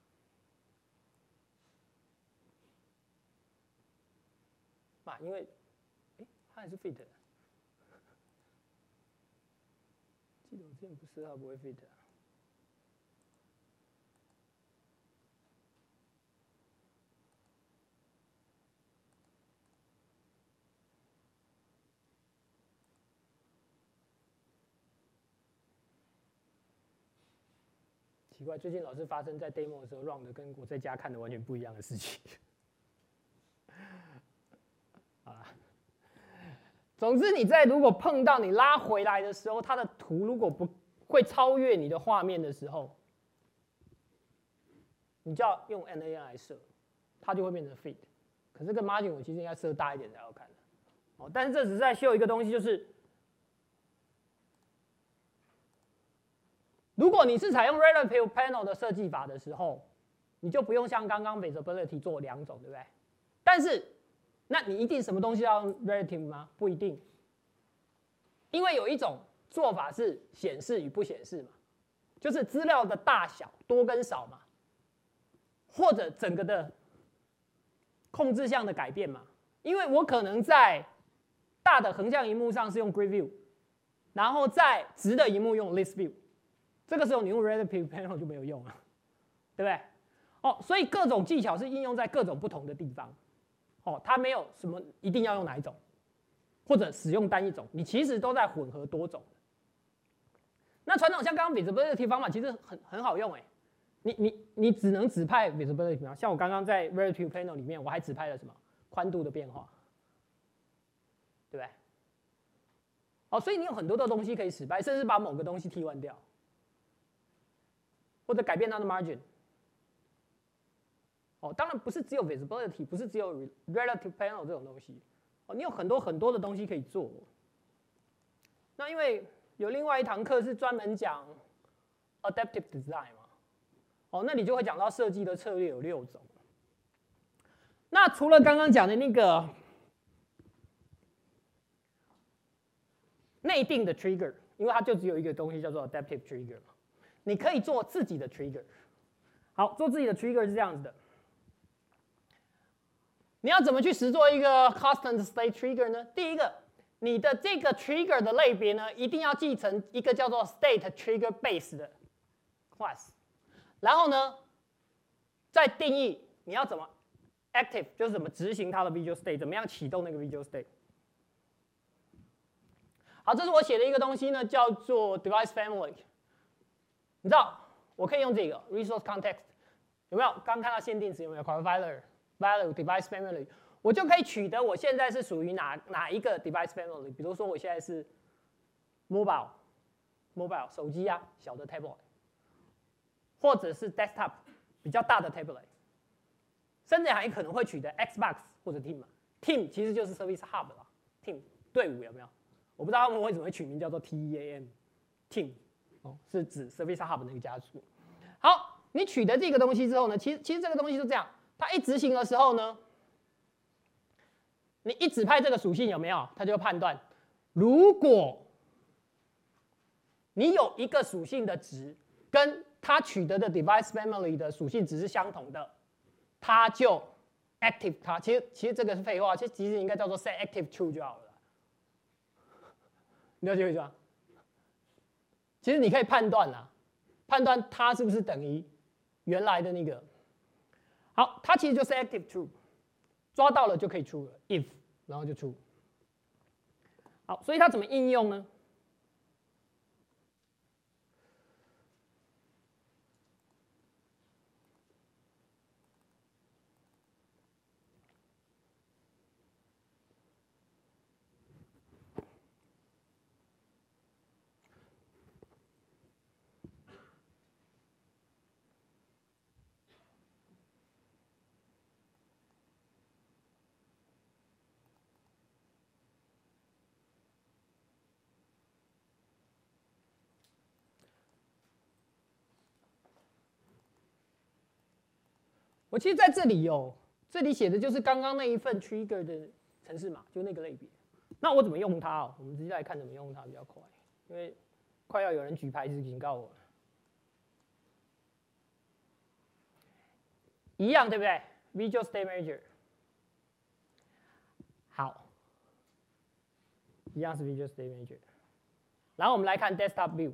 嘛，因为，哎，它还是 fit 的。记得我之前不是它不会 fit 啊。奇怪，最近老是发生在 demo 的时候 run 的跟我在家看的完全不一样的事情。好啦，总之你在如果碰到你拉回来的时候，它的图如果不会超越你的画面的时候，你就要用 N A N 来设，它就会变成 fit。可是这个 margin 我其实应该设大一点才好看的。哦，但是这只是在秀一个东西，就是如果你是采用 relative panel 的设计法的时候，你就不用像刚刚 visibility 做两种，对不对？但是，那你一定什么东西要用 relative 吗？不一定，因为有一种做法是显示与不显示嘛，就是资料的大小多跟少嘛，或者整个的控制项的改变嘛。因为我可能在大的横向萤幕上是用 grid view， 然后在直的萤幕用 list view。这个时候你用 relative panel 就没有用了， 对不对？哦，所以各种技巧是应用在各种不同的地方。哦，它没有什么一定要用哪一种，或者使用单一种，你其实都在混合多种。那传统像刚刚 visibility 方法其实很很好用哎，你你你只能指派 visibility 方法，像我刚刚在 relative plano 里面，我还指派了什么宽度的变化，对不对？哦，所以你有很多的东西可以指派，甚至把某个东西替换掉，或者改变它的 margin。哦，当然不是只有 visibility， 不是只有 relative plano 这种东西。哦，你有很多很多的东西可以做。那因为有另外一堂课是专门讲 adaptive design 嘛，哦，那你就会讲到设计的策略有六种。那除了刚刚讲的那个内定的 trigger， 因为它就只有一个东西叫做 adaptive trigger 嘛，你可以做自己的 trigger。好，做自己的 trigger 是这样子的。你要怎么去实做一个 constant state trigger 呢？第一个，你的这个 trigger 的类别呢，一定要继承一个叫做 state trigger base 的 class， 然后呢，再定义你要怎么 active， 就是怎么执行它的 visual state， 怎么样启动那个 visual state。好，这是我写的一个东西呢，叫做 device family。你知道，我可以用这个 resource context， 有没有？刚看到限定词有没有 qualifier value device family， 我就可以取得我现在是属于哪哪一个 device family。比如说我现在是 mobile mobile 手机啊，小的 tablet， 或者是 desktop 比较大的 tablet， 甚至还可能会取得 Xbox 或者 Team。Team 其实就是 Service Hub 啦 ，Team 队伍有没有？我不知道他们为什么会取名叫做 T E A M，Team 哦，是指 Service Hub 那个家族。好，你取得这个东西之后呢，其实其实这个东西是这样，它一执行的时候呢，你一指派这个属性有没有，它就判断，如果你有一个属性的值跟它取得的 device family 的属性值是相同的，它就 active 它。其实其实这个是废话，其实其实应该叫做 set active true 就好了。你了解我意思吗？其实你可以判断啦，判断它是不是等于原来的那个。好，它其实就是 active true， 抓到了就可以 true 了 ，if 然后就 true。好，所以它怎么应用呢？我其实在这里有，这里写的就是刚刚那一份 trigger 的程式码，就那个类别。那我怎么用它、哦？我们直接来看怎么用它比较快，因为快要有人举牌子警告我了。一样对不对 ？Visual State Manager。好，一样是 Visual State Manager。然后我们来看 Desktop View。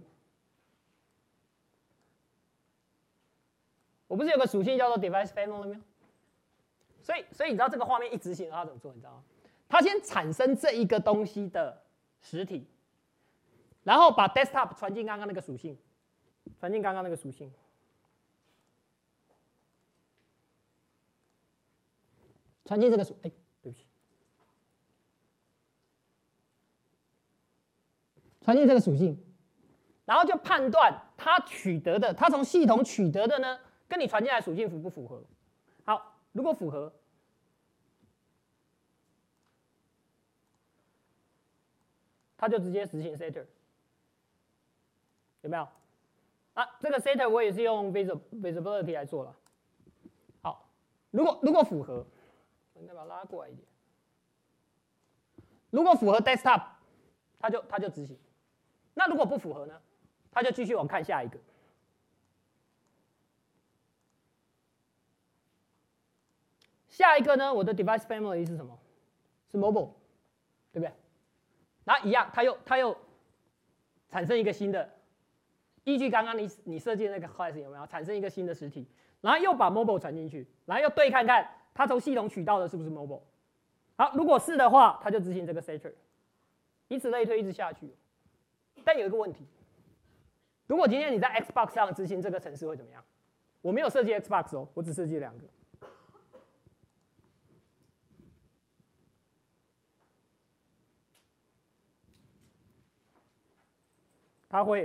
我不是有个属性叫做 Device Family 吗？所以，所以你知道这个画面一执行它怎么做？你知道吗？它先产生这一个东西的实体，然后把 Desktop 传进刚刚那个属性，传进刚刚那个属性。传进这个属，哎，对不起，传进这个属性，然后就判断它取得的，它从系统取得的呢，跟你传进来的属性符不符合？好，如果符合，它就直接执行 setter， 有没有？啊，这个 setter 我也是用 visibility 来做了。好，如果如果符合。应该把它拉过来一点。如果符合 desktop， 它就它就执行。那如果不符合呢？它就继续往看下一个。下一个呢？我的 device family 是什么？是 mobile， 对不对？然后一样，它又它又产生一个新的依据刚刚你你设计的那个 class 有没有产生一个新的实体，然后又把 mobile 传进去，然后又对看看它从系统取到的是不是 mobile。好，如果是的话，它就执行这个 setter， 以此类推一直下去。但有一个问题，如果今天你在 Xbox 上执行这个程式会怎么样？我没有设计 Xbox 哦，我只设计两个。它会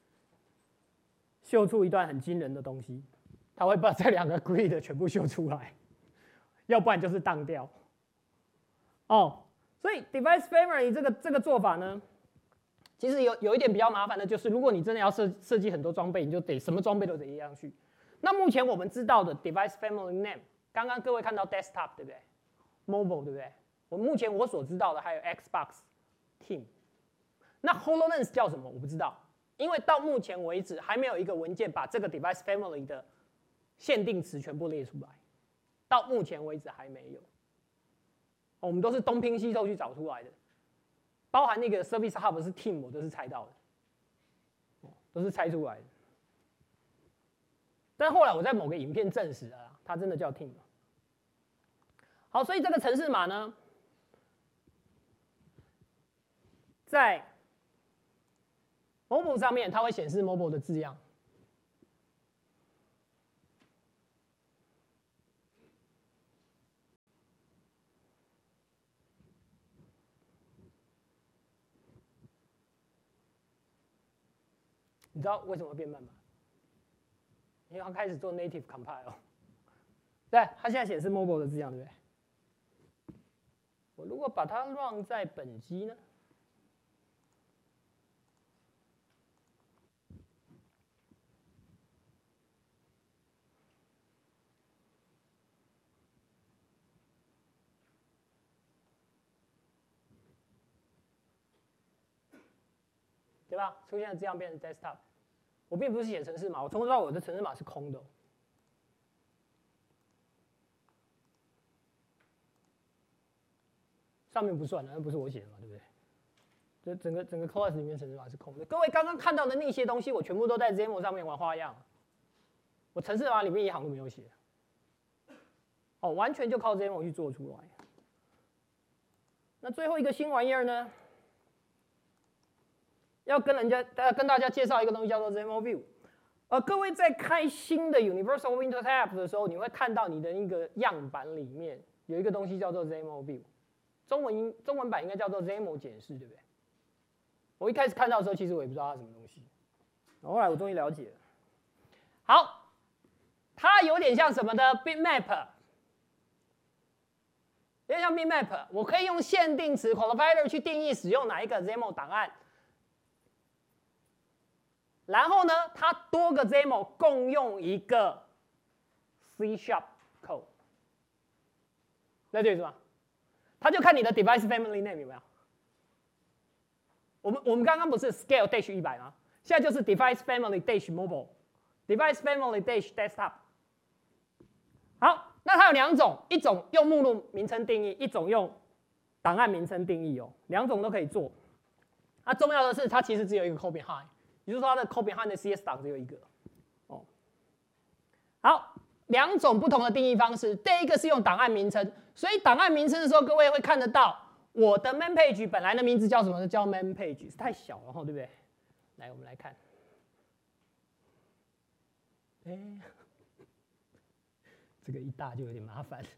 秀出一段很惊人的东西，它会把这两个 grid 全部秀出来，要不然就是当掉。哦，所以 device family 这个这个做法呢，其实有有一点比较麻烦的就是，如果你真的要设设计很多装备，你就得什么装备都得一样去。那目前我们知道的 device family name， 刚刚各位看到 desktop 对不对 ？mobile 对不对？我目前我所知道的还有 Xbox Team。那 HoloLens 叫什么？我不知道，因为到目前为止还没有一个文件把这个 device family 的限定词全部列出来。到目前为止还没有，我们都是东拼西凑去找出来的，包含那个 Service Hub 是 Team， 我都是猜到的，都是猜出来的。但后来我在某个影片证实了，它真的叫 Team。好，所以这个程式码呢，在 mobile 上面它会显示 mobile 的字样。你知道为什么会变慢吗？因为它开始做 native compile， 对，它现在显示 mobile 的字样，对不对？我如果把它 run 在本机呢？对吧？出现了这样变成 desktop， 我并不是写程式码，我从头到尾的程式码是空的、哦。上面不算了，那不是我写的嘛，对不对？这整个整个 class 里面程式码是空的。各位刚刚看到的那些东西，我全部都在 Xaml 上面玩花样，我程式码里面一行都没有写。哦，完全就靠 Xaml 去做出来。那最后一个新玩意儿呢？要跟人家呃跟大家介绍一个东西叫做 Xaml View。呃，各位在开新的 Universal Windows App 的时候，你会看到你的那个样板里面有一个东西叫做 Xaml View， 中文中文版应该叫做 Xaml 检视，对不对？我一开始看到的时候，其实我也不知道它是什么东西，后来我终于了解了。好，它有点像什么的 Bitmap， 有点像 Bitmap， 我可以用限定词 qualifier 去定义使用哪一个 Xaml 档案。然后呢，它多个 Xaml 共用一个 C Sharp code， 了解是吧？它就看你的 device family name 有没有。我们我们刚刚不是 scale dash 一百吗？现在就是 device family dash mobile，device family dash desktop。好，那它有两种，一种用目录名称定义，一种用档案名称定义哦，两种都可以做。那、啊、重要的是，它其实只有一个 code behind。也就是说，它的 code behind 的 C S 档只有一个。哦，好，两种不同的定义方式。第一个是用档案名称，所以档案名称的时候，各位会看得到我的 main page 本来的名字叫什么？叫 main page， 太小了，对不对？来，我们来看。哎，这个一大就有点麻烦。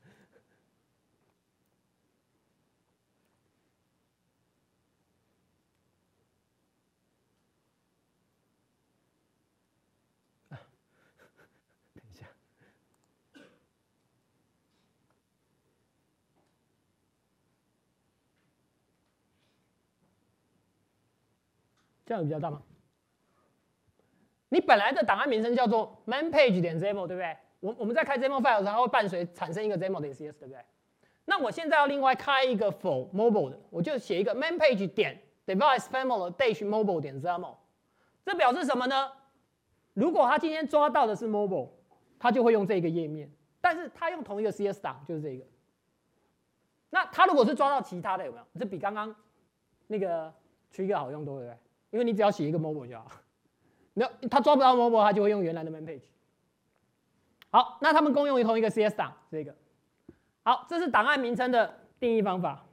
这样比较大吗？你本来的档案名称叫做 manpage 点 Xaml， 对不对？我我们在开 Xaml file 的时候，它会伴随产生一个 Xaml 点 C S， 对不对？那我现在要另外开一个 for mobile 的，我就写一个 manpage 点 device family dash mobile 点 Xaml。这表示什么呢？如果他今天抓到的是 mobile， 他就会用这个页面，但是他用同一个 C S 档，就是这个。那他如果是抓到其他的，有没有？这比刚刚那个 trigger 好用多，对不对？因为你只要写一个 mobile 就好。 没有，他抓不到 mobile， 他就会用原来的 man page。好，那他们共用同一个 C S 档，这个。好，这是档案名称的定义方法。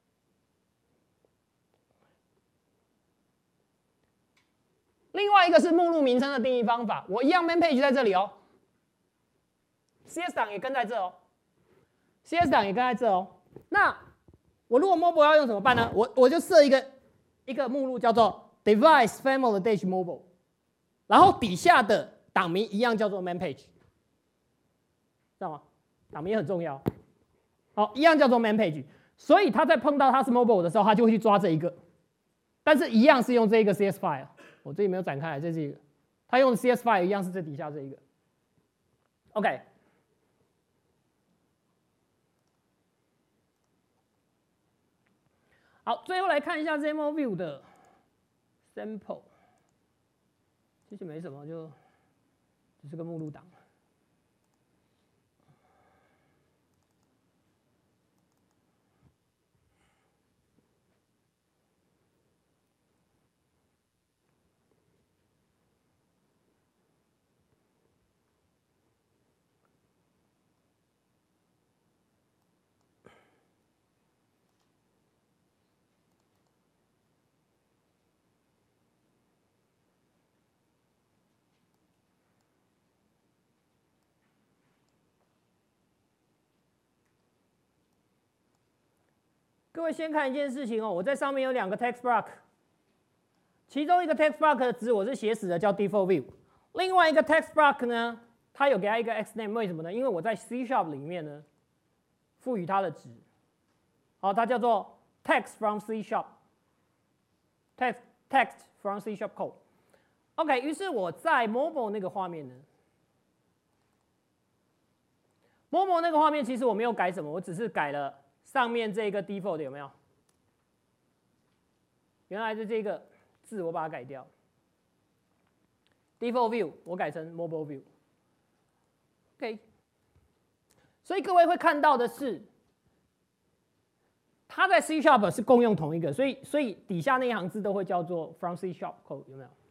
另外一个是目录名称的定义方法，我一样 man page 在这里哦 ，C S 档也跟在这哦 ，C S 档也跟在这哦。那我如果 mobile 要用怎么办呢？我我就设一个一个目录叫做 device family dash mobile， 然后底下的档名一样叫做 man page， 知道吗？档名很重要。好，一样叫做 man page， 所以他在碰到它是 mobile 的时候，他就会去抓这一个，但是一样是用这一个 C S file。我这里没有展开来，这是一个，他用的 C S file 一样是这底下这一个。OK， 好，最后来看一下 Demo View 的 sample， 其实没什么，就只是个目录档。各位先看一件事情哦，我在上面有两个 text block， 其中一个 text block 的值我是写死的，叫 default view， 另外一个 text block 呢，它有给它一个 x name， 为什么呢？因为我在 C sharp 里面呢，赋予它的值，好，它叫做 text from C sharp，text text from C sharp code。OK， 于是我在 mobile 那个画面呢 ，mobile 那个画面其实我没有改什么，我只是改了。上面这个 default 的有没有？原来的这个字我把它改掉 ，default view 我改成 mobile view。OK， 所以各位会看到的是，它在 C sharp 是共用同一个，所以所以底下那一行字都会叫做 from C sharp code， 有没有？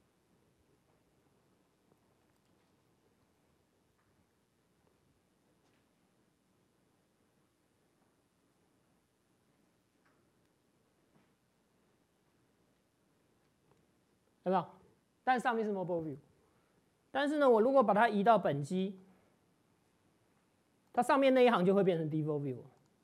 有没有？但上面是 mobile view， 但是呢，我如果把它移到本机，它上面那一行就会变成 default view。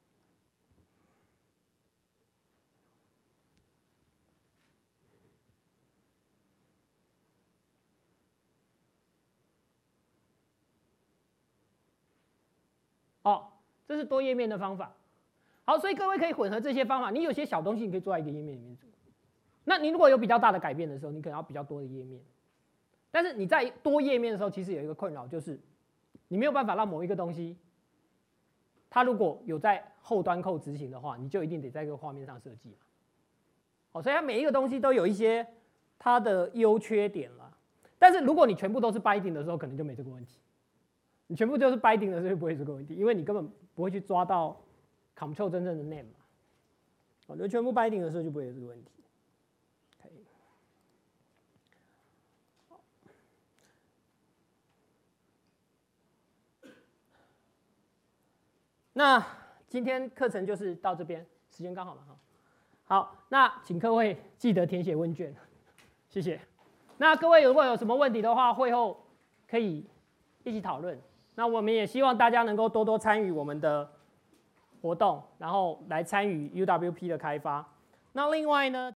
哦，这是多页面的方法。好，所以各位可以混合这些方法。你有些小东西你可以做在一个页面里面做。那你如果有比较大的改变的时候，你可能要比较多的页面。但是你在多页面的时候，其实有一个困扰，就是你没有办法让某一个东西，它如果有在后端扣执行的话，你就一定得在这个画面上设计。好，所以它每一个东西都有一些它的优缺点了。但是如果你全部都是 binding 的时候，可能就没这个问题。你全部都是 binding 的时候就不会有这个问题，因为你根本不会去抓到 control 真正的 name 嘛。好，就全部 binding 的时候就不会有这个问题。那今天课程就是到这边，时间刚好了哈。好，那请各位记得填写问卷，谢谢。那各位如果有什么问题的话，会后可以一起讨论。那我们也希望大家能够多多参与我们的活动，然后来参与 U W P 的开发。那另外呢？